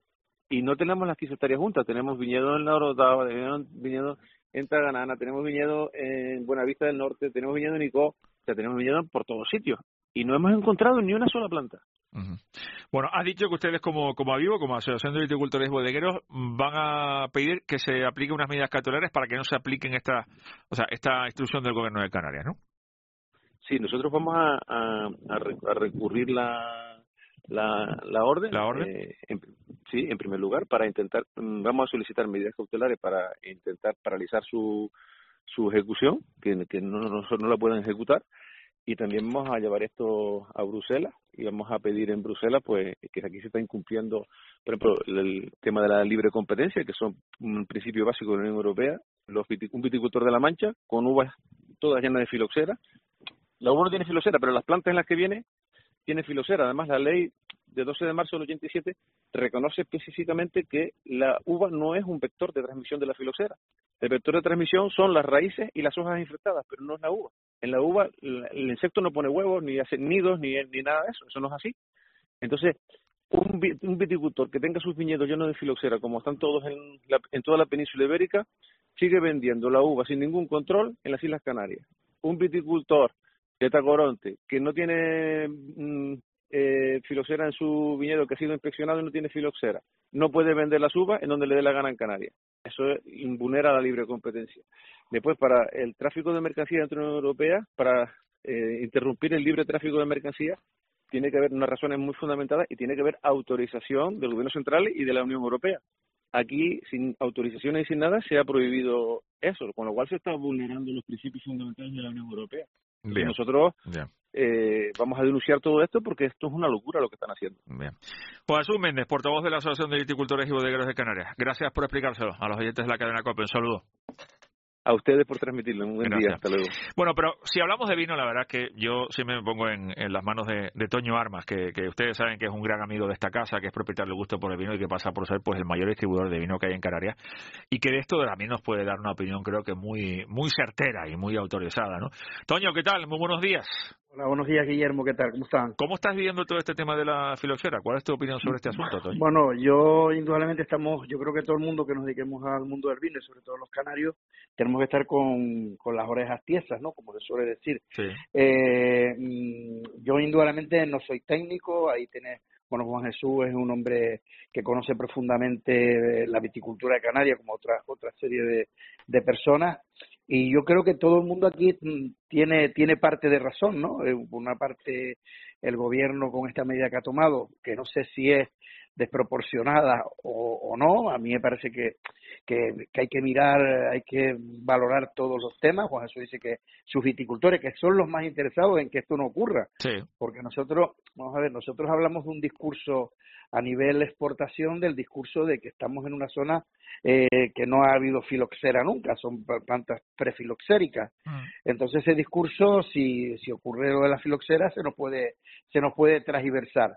Y no tenemos las quince hectáreas juntas. Tenemos viñedos en La Orotava, tenemos viñedos en Taganana, tenemos viñedos en Buenavista del Norte, tenemos viñedos en Icó, o sea, tenemos viñedos por todos sitios. Y no hemos encontrado ni una sola planta. Uh-huh. Bueno, has dicho que ustedes como, como Avivo, como Asociación de Viticultores Bodegueros, van a pedir que se apliquen unas medidas cautelares para que no se apliquen esta, o sea, esta instrucción del Gobierno de Canarias, ¿no? Sí, nosotros vamos a, a, a recurrir la, la, la orden. ¿La orden? Eh, en, sí, en primer lugar, para intentar, vamos a solicitar medidas cautelares para intentar paralizar su, su ejecución, que, que no, no, no la puedan ejecutar. Y también vamos a llevar esto a Bruselas y vamos a pedir en Bruselas pues que aquí se está incumpliendo, por ejemplo, el, el tema de la libre competencia, que son un principio básico de la Unión Europea. Los vitic- un viticultor de La Mancha con uvas todas llenas de filoxera. La uva no tiene filoxera, pero las plantas en las que viene tiene filoxera. Además, la ley de doce de marzo del ochenta y siete reconoce específicamente que la uva no es un vector de transmisión de la filoxera. El vector de transmisión son las raíces y las hojas infectadas, pero no es la uva. En la uva el insecto no pone huevos, ni hace nidos, ni, ni nada de eso. Eso no es así. Entonces, un, un viticultor que tenga sus viñedos llenos de filoxera, como están todos en, la, en toda la península ibérica, sigue vendiendo la uva sin ningún control en las Islas Canarias. Un viticultor de Tacoronte que no tiene mm, eh, filoxera en su viñedo, que ha sido inspeccionado y no tiene filoxera, no puede vender las uvas en donde le dé la gana en Canarias. Eso vulnera la libre competencia. Después, para el tráfico de mercancías dentro de la Unión Europea, para eh, interrumpir el libre tráfico de mercancías, tiene que haber unas razones muy fundamentadas y tiene que haber autorización del Gobierno central y de la Unión Europea. aquí, sin autorizaciones y sin nada, se ha prohibido eso, con lo cual se están vulnerando los principios fundamentales de la Unión Europea. Bien. Nosotros Bien. Eh, vamos a denunciar todo esto porque esto es una locura lo que están haciendo. Bien. Juan Jesús Méndez, portavoz de la Asociación de Viticultores y Bodegueros de Canarias. Gracias por explicárselo a los oyentes de la cadena COPE. Un saludo. A ustedes por transmitirlo. Un buen Gracias. día. Hasta luego. Bueno, pero si hablamos de vino, la verdad es que yo siempre me pongo en, en las manos de, de Toño Armas, que, que ustedes saben que es un gran amigo de esta casa, que es propietario del gusto por el vino y que pasa por ser pues el mayor distribuidor de vino que hay en Canarias, y que de esto también nos puede dar una opinión, creo que muy muy certera y muy autorizada, ¿no? Toño, ¿qué tal? Muy buenos días. Hola, buenos días, Guillermo, ¿qué tal? ¿Cómo están? ¿Cómo estás viviendo todo este tema de la filoxera? ¿Cuál es tu opinión sobre este asunto, Toño? Bueno, yo indudablemente estamos, yo creo que todo el mundo que nos dediquemos al mundo del vino, y sobre todo los canarios, tenemos que estar con, con las orejas tiesas, ¿no? Como se suele decir. Sí. Eh, yo indudablemente no soy técnico, ahí tenés, bueno, Juan Jesús es un hombre que conoce profundamente la viticultura de Canarias, como otra, otra serie de, de personas. Y yo creo que todo el mundo aquí tiene tiene parte de razón, ¿no? Por una parte, el gobierno con esta medida que ha tomado, que no sé si es desproporcionada o, o no, a mí me parece que, que, que hay que mirar, hay que valorar todos los temas. Juan Jesús dice que sus viticultores, que son los más interesados en que esto no ocurra, sí. Porque nosotros, vamos a ver, nosotros hablamos de un discurso a nivel exportación, del discurso de que estamos en una zona eh, que no ha habido filoxera nunca, son plantas prefiloxéricas. Mm. Entonces ese discurso, si si ocurre lo de la filoxera, se nos puede se nos puede transversar.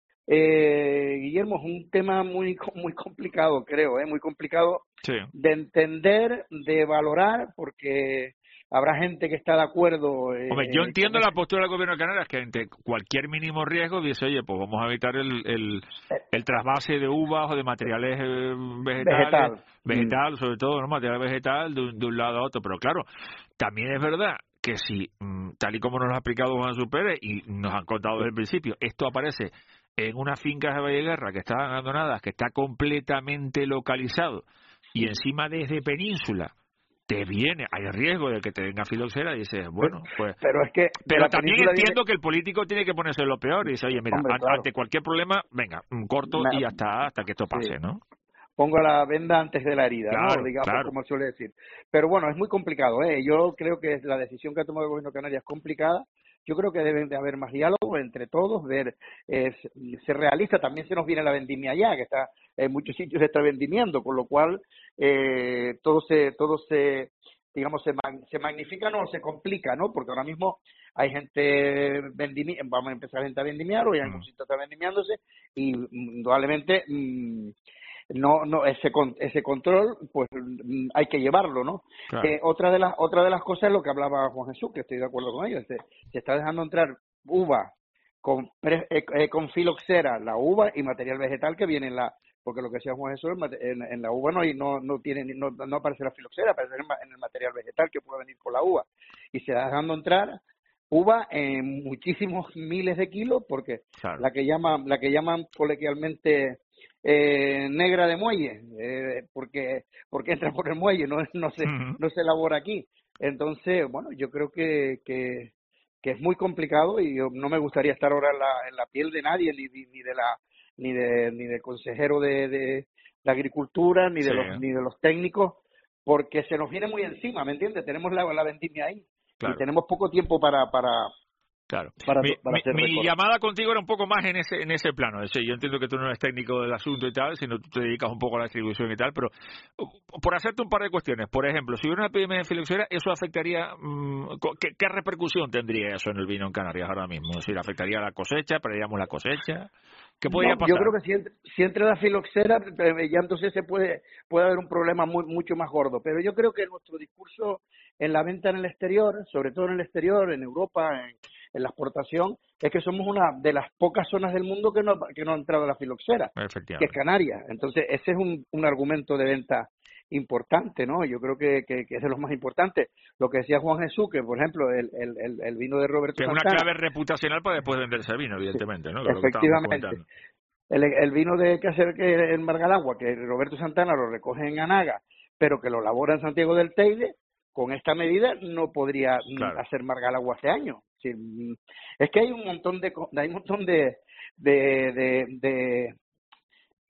Eh, Guillermo, es un tema muy muy complicado, creo, eh, muy complicado sí. de entender, de valorar, porque habrá gente que está de acuerdo. Eh, Hombre, yo entiendo la postura del gobierno de Canarias, que ante cualquier mínimo riesgo dice, oye, pues vamos a evitar el el, el trasvase de uvas o de materiales eh, vegetales, vegetal, vegetal mm. sobre todo, ¿no? Material vegetal de, de un lado a otro. Pero claro, también es verdad que si, tal y como nos lo ha explicado Juan Jesús Pérez y nos han contado desde el principio, esto aparece en unas fincas de Valleguerra que están abandonadas, que está completamente localizado, y encima desde Península te viene, hay riesgo de que te venga filoxera, y dices, bueno, pues... Pero es que... Pero también entiendo viene... que el político tiene que ponerse lo peor, y dice, oye, mira, Hombre, ante claro. cualquier problema, venga, corto Me... y hasta, hasta que esto pase, sí. ¿no? Pongo la venda antes de la herida, claro, ¿no? Digamos, claro. como suele decir. Pero bueno, es muy complicado, ¿eh? Yo creo que la decisión que ha tomado el gobierno de Canarias es complicada. Yo creo que deben de haber más diálogo entre todos, ver, eh, ser realista. También se nos viene la vendimia ya, que está en muchos sitios se está vendimiando, con lo cual eh, todo se, todo se, digamos, se, mag, se magnifica, no, se complica, ¿no? Porque ahora mismo hay gente vendimi, vamos a empezar gente a vendimiar, o hay algún sitio está vendimiándose, y indudablemente mmm, no no ese ese control pues hay que llevarlo, ¿no? Claro. Eh, otra de las otra de las cosas es lo que hablaba Juan Jesús, que estoy de acuerdo con ellos, se, se está dejando entrar uva con pre, eh, eh, con filoxera, la uva y material vegetal que viene en la, porque lo que decía Juan Jesús, en, en la uva no hay, no no tiene no, no aparece la filoxera, aparece en el material vegetal que puede venir con la uva, y se está dejando entrar uva en muchísimos miles de kilos, porque claro. la que llaman la que llaman coloquialmente Eh, negra de muelle, eh, porque porque entra por el muelle, no no se uh-huh. no se elabora aquí. Entonces, bueno, yo creo que, que que es muy complicado, y yo no me gustaría estar ahora en la en la piel de nadie, ni ni de la ni de ni del consejero de, de, de agricultura, ni de sí. los ni de los técnicos, porque se nos viene muy encima, ¿me entiendes? Tenemos la, la vendimia ahí, claro. Y tenemos poco tiempo para para Claro. Para, mi para mi, mi llamada contigo era un poco más en ese en ese plano. Es decir, yo entiendo que tú no eres técnico del asunto y tal, sino tú te dedicas un poco a la distribución y tal, pero por hacerte un par de cuestiones. Por ejemplo, si hubiera una epidemia de filoxera, ¿eso afectaría? Mmm, ¿qué, ¿Qué repercusión tendría eso en el vino en Canarias ahora mismo? Es decir, ¿afectaría la cosecha? ¿Perderíamos la cosecha? ¿Qué podría no, pasar? Yo creo que si entra, si entra la filoxera, ya entonces se puede puede haber un problema muy, mucho más gordo. Pero yo creo que nuestro discurso en la venta en el exterior, sobre todo en el exterior, en Europa, en, en la exportación, es que somos una de las pocas zonas del mundo que no que no ha entrado la filoxera, que es Canarias. Entonces ese es un, un argumento de venta importante, ¿no? Yo creo que, que, que es de los más importantes. Lo que decía Juan Jesús, que por ejemplo el, el, el, el vino de Roberto que es Santana, una clave reputacional para después venderse el vino, evidentemente, ¿no? Que efectivamente. El, el vino de que hacer que en Margalagua, que Roberto Santana lo recoge en Anaga, pero que lo elabora en Santiago del Teide, con esta medida no podría claro. hacer Margalagua hace años. Es, decir, es que hay un montón de hay un montón de de, de, de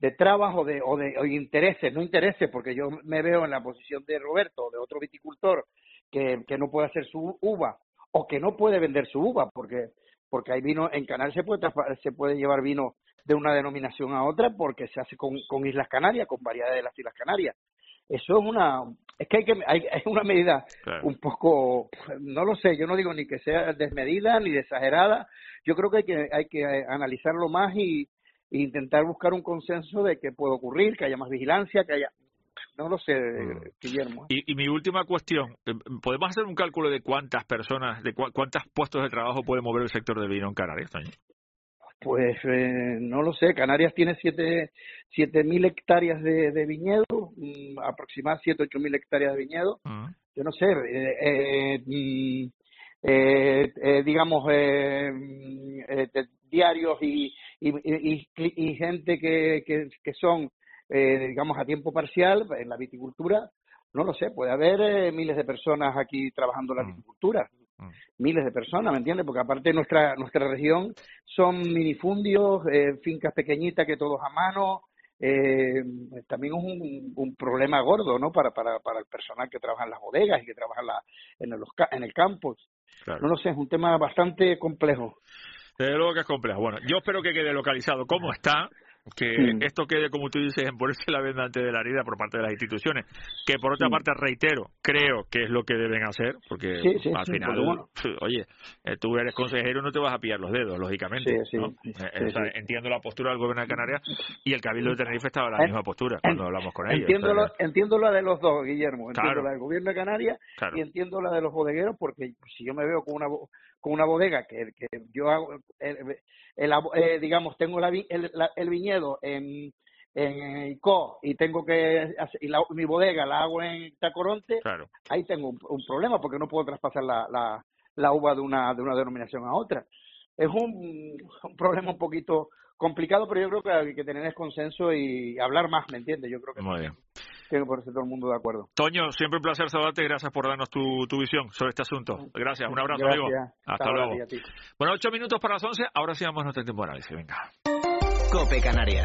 de trabas o de, o de o intereses, no intereses, porque yo me veo en la posición de Roberto o de otro viticultor que, que no puede hacer su uva o que no puede vender su uva, porque porque hay vino, en Canarias se puede se puede llevar vino de una denominación a otra porque se hace con, con Islas Canarias, con variedades de las Islas Canarias. Eso es una, es que hay que hay, hay una medida claro. un poco, no lo sé, yo no digo ni que sea desmedida ni exagerada, yo creo que hay que hay que analizarlo más y, e intentar buscar un consenso de que puede ocurrir, que haya más vigilancia, que haya, no lo sé, mm. Guillermo. Y, y mi última cuestión, ¿podemos hacer un cálculo de cuántas personas, de cu cuántos puestos de trabajo puede mover el sector del vino en Canarias, Toño? Pues eh, no lo sé, Canarias tiene siete siete mil hectáreas de, de viñedo, mm, aproximadamente siete ocho mil hectáreas de viñedo. Uh-huh. Yo no sé, eh, eh, eh, eh, digamos eh, eh, diarios y y, y, y gente que, que, que son eh, digamos a tiempo parcial en la viticultura. No lo sé, puede haber eh, miles de personas aquí trabajando en la uh-huh. viticultura. Miles de personas, ¿me entiendes? Porque aparte nuestra nuestra región son minifundios, eh, fincas pequeñitas que todos a mano, eh, también es un, un problema gordo, ¿no? Para para para el personal que trabaja en las bodegas y que trabaja en, la, en, los, en el campo. Claro. No lo sé, es un tema bastante complejo. Desde luego que es complejo. Bueno, yo espero que quede localizado cómo está, que sí. esto quede, como tú dices, en ponerse la venda antes de la herida por parte de las instituciones, que por otra sí. parte, reitero, creo que es lo que deben hacer, porque sí, sí, al sí, final, bueno. oye, eh, tú eres consejero, no te vas a pillar los dedos, lógicamente. Sí, sí, ¿no? sí, eh, o sea, sí. Entiendo la postura del gobierno de Canarias y el Cabildo de Tenerife estaba en la misma postura cuando hablamos con ellos. Entiendo, lo, entiendo la de los dos, Guillermo, entiendo claro. la del gobierno de Canarias claro. y entiendo la de los bodegueros, porque si yo me veo con una con una bodega que, que yo hago, el, el, eh, digamos, tengo la, el, la, el viñedo en, en Icó y tengo que hacer, y la, mi bodega la hago en Tacoronte, claro. ahí tengo un, un problema porque no puedo traspasar la, la, la uva de una, de una denominación a otra. Es un, un problema un poquito complicado, pero yo creo que hay que tener el consenso y hablar más, ¿me entiendes? Yo creo que muy bien. Tengo por eso todo el mundo de acuerdo. Toño, siempre un placer saludarte y gracias por darnos tu, tu visión sobre este asunto. Gracias, un abrazo, gracias. amigo. Hasta, Hasta luego. Bueno, ocho minutos para las once, ahora sí vamos a nuestro tiempo de análisis, venga. COPE Canarias.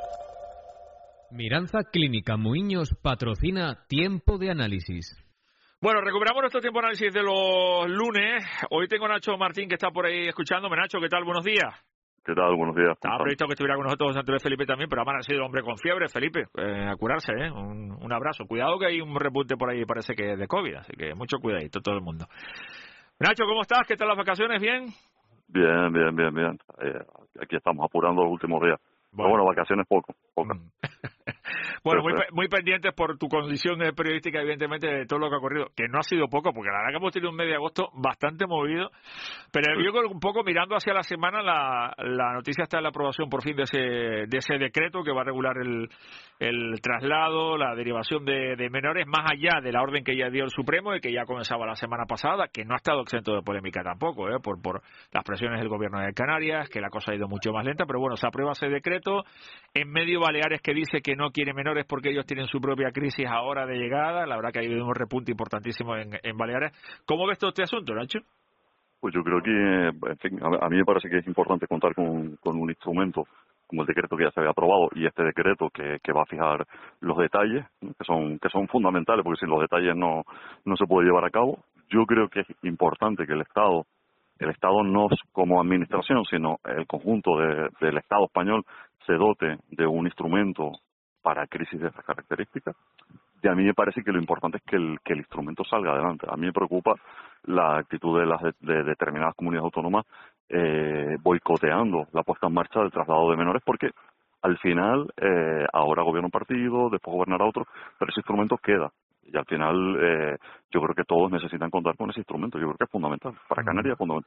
Miranza Clínica Muiños patrocina Tiempo de Análisis. Bueno, recuperamos nuestro tiempo de análisis de los lunes. Hoy tengo a Nacho Martín que está por ahí escuchándome. Nacho, ¿qué tal? Buenos días. ¿Qué tal? Buenos días. Estaba previsto que estuviera con nosotros Antonio Felipe también, pero ha amanecido hombre con fiebre, Felipe. Eh, a curarse, ¿eh? Un, un abrazo. Cuidado que hay un repunte por ahí, parece que es de COVID, así que mucho cuidadito todo el mundo. Nacho, ¿cómo estás? ¿Qué tal las vacaciones? ¿Bien? Bien, bien, bien, bien. Eh, aquí estamos apurando los últimos días. Bueno, pero bueno, vacaciones poco, pocas. Bueno, muy, muy pendientes por tu condición periodística, evidentemente, de todo lo que ha ocurrido, que no ha sido poco, porque la verdad que hemos tenido un mes de agosto bastante movido, pero yo creo que un poco mirando hacia la semana, la, la noticia está en la aprobación por fin de ese, de ese decreto que va a regular el, el traslado, la derivación de, de menores, más allá de la orden que ya dio el Supremo y que ya comenzaba la semana pasada, que no ha estado exento de polémica tampoco, ¿eh? por, por las presiones del gobierno de Canarias, que la cosa ha ido mucho más lenta, pero bueno, se aprueba ese decreto, en medio Baleares que dice que no quiere menores porque ellos tienen su propia crisis ahora de llegada. La verdad que ha habido un repunte importantísimo en, en Baleares. ¿Cómo ves todo este asunto, Nacho? Pues yo creo que, en fin, a, a mí me parece que es importante contar con, con un instrumento como el decreto que ya se había aprobado y este decreto que, que va a fijar los detalles, ¿no? que son que son fundamentales, porque sin los detalles no no se puede llevar a cabo. Yo creo que es importante que el Estado el Estado no como administración, sino el conjunto de, del Estado español se dote de un instrumento para crisis de estas características. Y a mí me parece que lo importante es que el, que el instrumento salga adelante. A mí me preocupa la actitud de las de, de determinadas comunidades autónomas eh, boicoteando la puesta en marcha del traslado de menores, porque al final eh, ahora gobierna un partido, después gobernará otro, pero ese instrumento queda. Y al final eh, yo creo que todos necesitan contar con ese instrumento. Yo creo que es fundamental. Para Canarias es fundamental.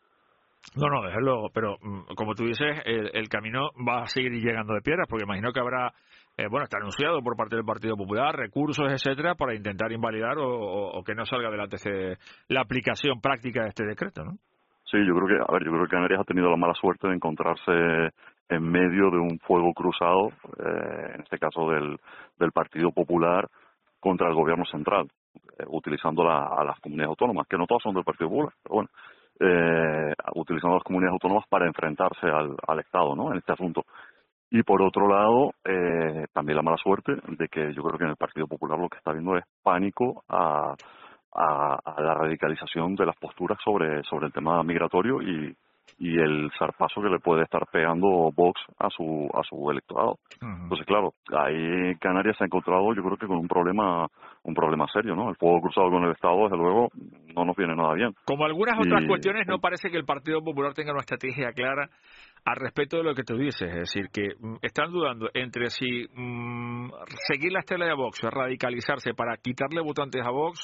No, no, desde luego, pero como tú dices, el, el camino va a seguir llegando de piedras, porque imagino que habrá, eh, bueno, está anunciado por parte del Partido Popular, recursos, etcétera, para intentar invalidar o, o, o que no salga adelante ese, la aplicación práctica de este decreto, ¿no? Sí, yo creo que, a ver, yo creo que Canarias ha tenido la mala suerte de encontrarse en medio de un fuego cruzado, eh, en este caso del, del Partido Popular, contra el gobierno central, eh, utilizando la, a las comunidades autónomas, que no todas son del Partido Popular, pero bueno. Eh, utilizando las comunidades autónomas para enfrentarse al, al Estado, ¿no? En este asunto. Y por otro lado, eh, también la mala suerte de que yo creo que en el Partido Popular lo que está habiendo es pánico a, a, a la radicalización de las posturas sobre, sobre el tema migratorio y, y el zarpazo que le puede estar pegando Vox a su a su electorado. Uh-huh. Entonces, claro, ahí Canarias se ha encontrado, yo creo que con un problema un problema serio, ¿no? El fuego cruzado con el Estado, desde luego, no nos viene nada bien. Como algunas y, otras cuestiones, no parece que el Partido Popular tenga una estrategia clara al respecto de lo que tú dices, es decir, que mm, están dudando entre si mm, seguir la estela de Vox, radicalizarse para quitarle votantes a Vox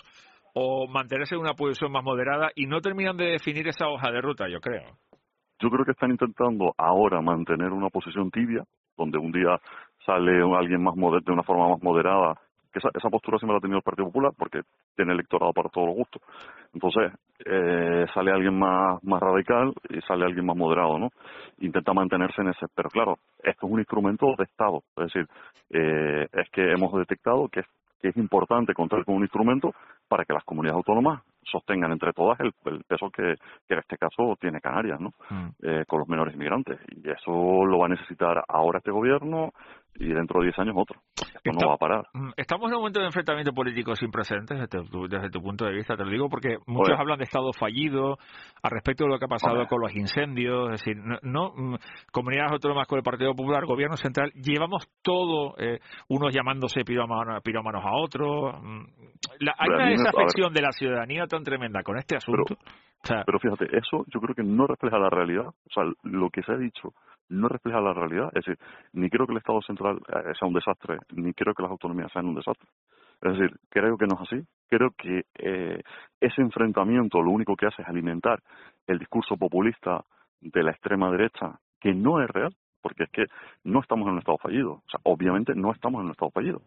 o mantenerse en una posición más moderada y no terminan de definir esa hoja de ruta, yo creo. Yo creo que están intentando ahora mantener una posición tibia, donde un día sale alguien más moder- de una forma más moderada. Que esa, esa postura siempre la ha tenido el Partido Popular, porque tiene electorado para todos los gustos. Entonces, eh, sale alguien más, más radical y sale alguien más moderado, ¿no? Intenta mantenerse en ese. Pero claro, esto es un instrumento de Estado. Es decir, eh, es que hemos detectado que es, que es importante contar con un instrumento para que las comunidades autónomas sostengan entre todas el, el peso que, que en este caso tiene Canarias, ¿no? Mm. Eh, con los menores inmigrantes. Y eso lo va a necesitar ahora este gobierno y dentro de diez años otro. Esto Está, no va a parar. Estamos en un momento de enfrentamiento político sin precedentes desde tu, desde tu punto de vista, te lo digo porque muchos Oye. hablan de Estado fallido al respecto de lo que ha pasado Oye. con los incendios, es decir, no, no comunidades autónomas con el Partido Popular, gobierno central, llevamos todo, eh, unos llamándose pirómanos, pirómanos a otros. La, hay Pero una desafección de la ciudadanía tan tremenda con este asunto. Pero, o sea, pero fíjate, eso yo creo que no refleja la realidad. O sea, lo que se ha dicho no refleja la realidad. Es decir, ni creo que el Estado central sea un desastre, ni creo que las autonomías sean un desastre. Es decir, creo que no es así. Creo que eh, ese enfrentamiento lo único que hace es alimentar el discurso populista de la extrema derecha, que no es real, porque es que no estamos en un Estado fallido. O sea, obviamente no estamos en un Estado fallido.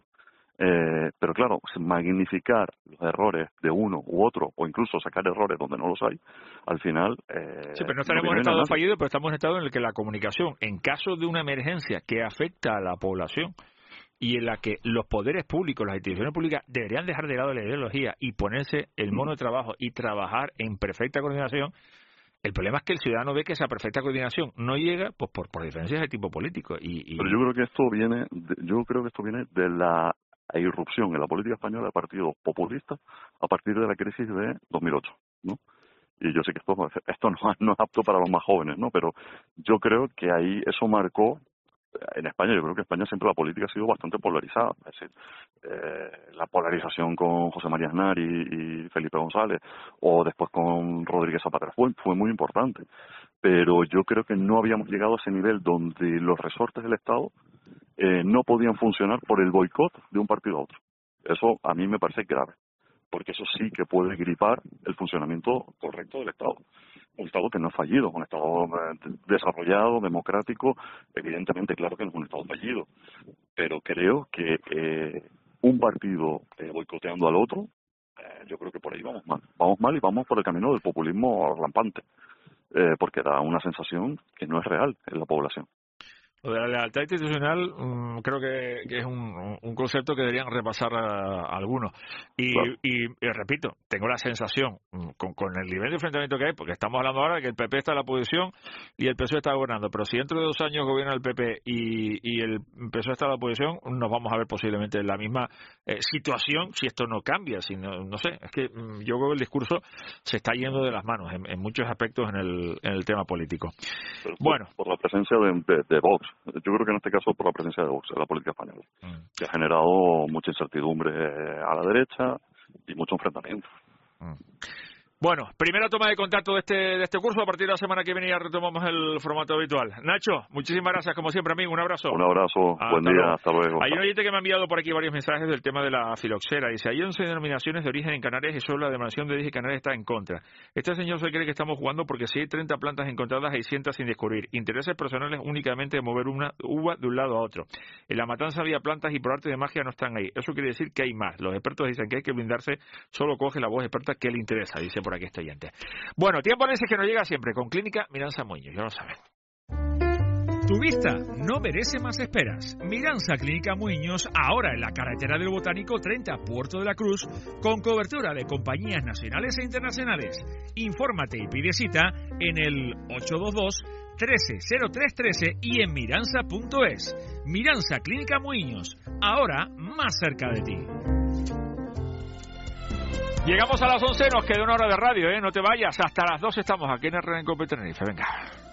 Eh, pero claro, magnificar los errores de uno u otro, o incluso sacar errores donde no los hay, al final... Eh, sí, pero no estaremos no en estado fallido, pero estamos en estado en el que la comunicación, en caso de una emergencia que afecta a la población y en la que los poderes públicos, las instituciones públicas deberían dejar de lado la ideología y ponerse el mono de trabajo y trabajar en perfecta coordinación. El problema es que el ciudadano ve que esa perfecta coordinación no llega pues por, por diferencias de tipo político. Y, y... Pero yo creo que esto viene, de, yo creo que esto viene de la irrupción en la política española de partidos populistas a partir de la crisis de dos mil ocho, ¿no? Y yo sé que esto, esto no, no es apto para los más jóvenes, ¿no? Pero yo creo que ahí eso marcó, en España, yo creo que en España siempre la política ha sido bastante polarizada. Es decir, eh, la polarización con José María Aznar y, y Felipe González, o después con Rodríguez Zapatero, fue, fue muy importante. Pero yo creo que no habíamos llegado a ese nivel donde los resortes del Estado eh, no podían funcionar por el boicot de un partido a otro. Eso a mí me parece grave, porque eso sí que puede gripar el funcionamiento correcto del Estado. Un Estado que no es fallido, un Estado desarrollado, democrático, evidentemente, claro que no es un Estado fallido, pero creo que eh, un partido eh, boicoteando al otro, eh, yo creo que por ahí vamos mal. Vamos mal y vamos por el camino del populismo rampante, eh, porque da una sensación que no es real en la población. Lo de la lealtad institucional um, creo que, que es un, un concepto que deberían repasar a, a algunos. Y, claro. y, y repito, tengo la sensación, um, con, con el nivel de enfrentamiento que hay, porque estamos hablando ahora de que el P P está en la oposición y el P S O E está gobernando, pero si dentro de dos años gobierna el P P y, y el P S O E está en la oposición, nos vamos a ver posiblemente en la misma eh, situación si esto no cambia. Si no, no sé, es que um, yo creo que el discurso se está yendo de las manos en, en muchos aspectos en el, en el tema político. Pero bueno, por, por la presencia de, de, de Vox. Yo creo que en este caso por la presencia de Vox en la política española, mm. que ha generado mucha incertidumbre a la derecha y mucho enfrentamiento. Mm. Bueno, primera toma de contacto de este de este curso. A partir de la semana que viene ya retomamos el formato habitual. Nacho, muchísimas gracias, como siempre, amigo. Un abrazo. Un abrazo. Hasta Buen día. Luego. Hasta luego. Hay un oyente que me ha enviado por aquí varios mensajes del tema de la filoxera. Dice, hay once denominaciones de origen en Canarias y solo la denominación de origen Canarias está en contra. Este señor se cree que estamos jugando porque si hay treinta plantas encontradas, hay cientos sin descubrir. Intereses personales únicamente de mover una uva de un lado a otro. En La Matanza había plantas y por arte de magia no están ahí. Eso quiere decir que hay más. Los expertos dicen que hay que blindarse. Solo coge la voz experta que le interesa, dice por aquí este oyente. Bueno, tiempo en ese que nos llega siempre con Clínica Miranza Muñoz, ya lo saben. Tu vista no merece más esperas. Miranza Clínica Muñoz, ahora en la carretera del Botánico treinta, Puerto de la Cruz, con cobertura de compañías nacionales e internacionales. Infórmate y pide cita en el ocho dos dos, trece cero tres trece y en miranza punto es. Miranza Clínica Muiños, ahora más cerca de ti. Llegamos a las once, nos queda una hora de radio, ¿eh? No te vayas, hasta las dos estamos aquí en el Rencope Tenerife. Venga.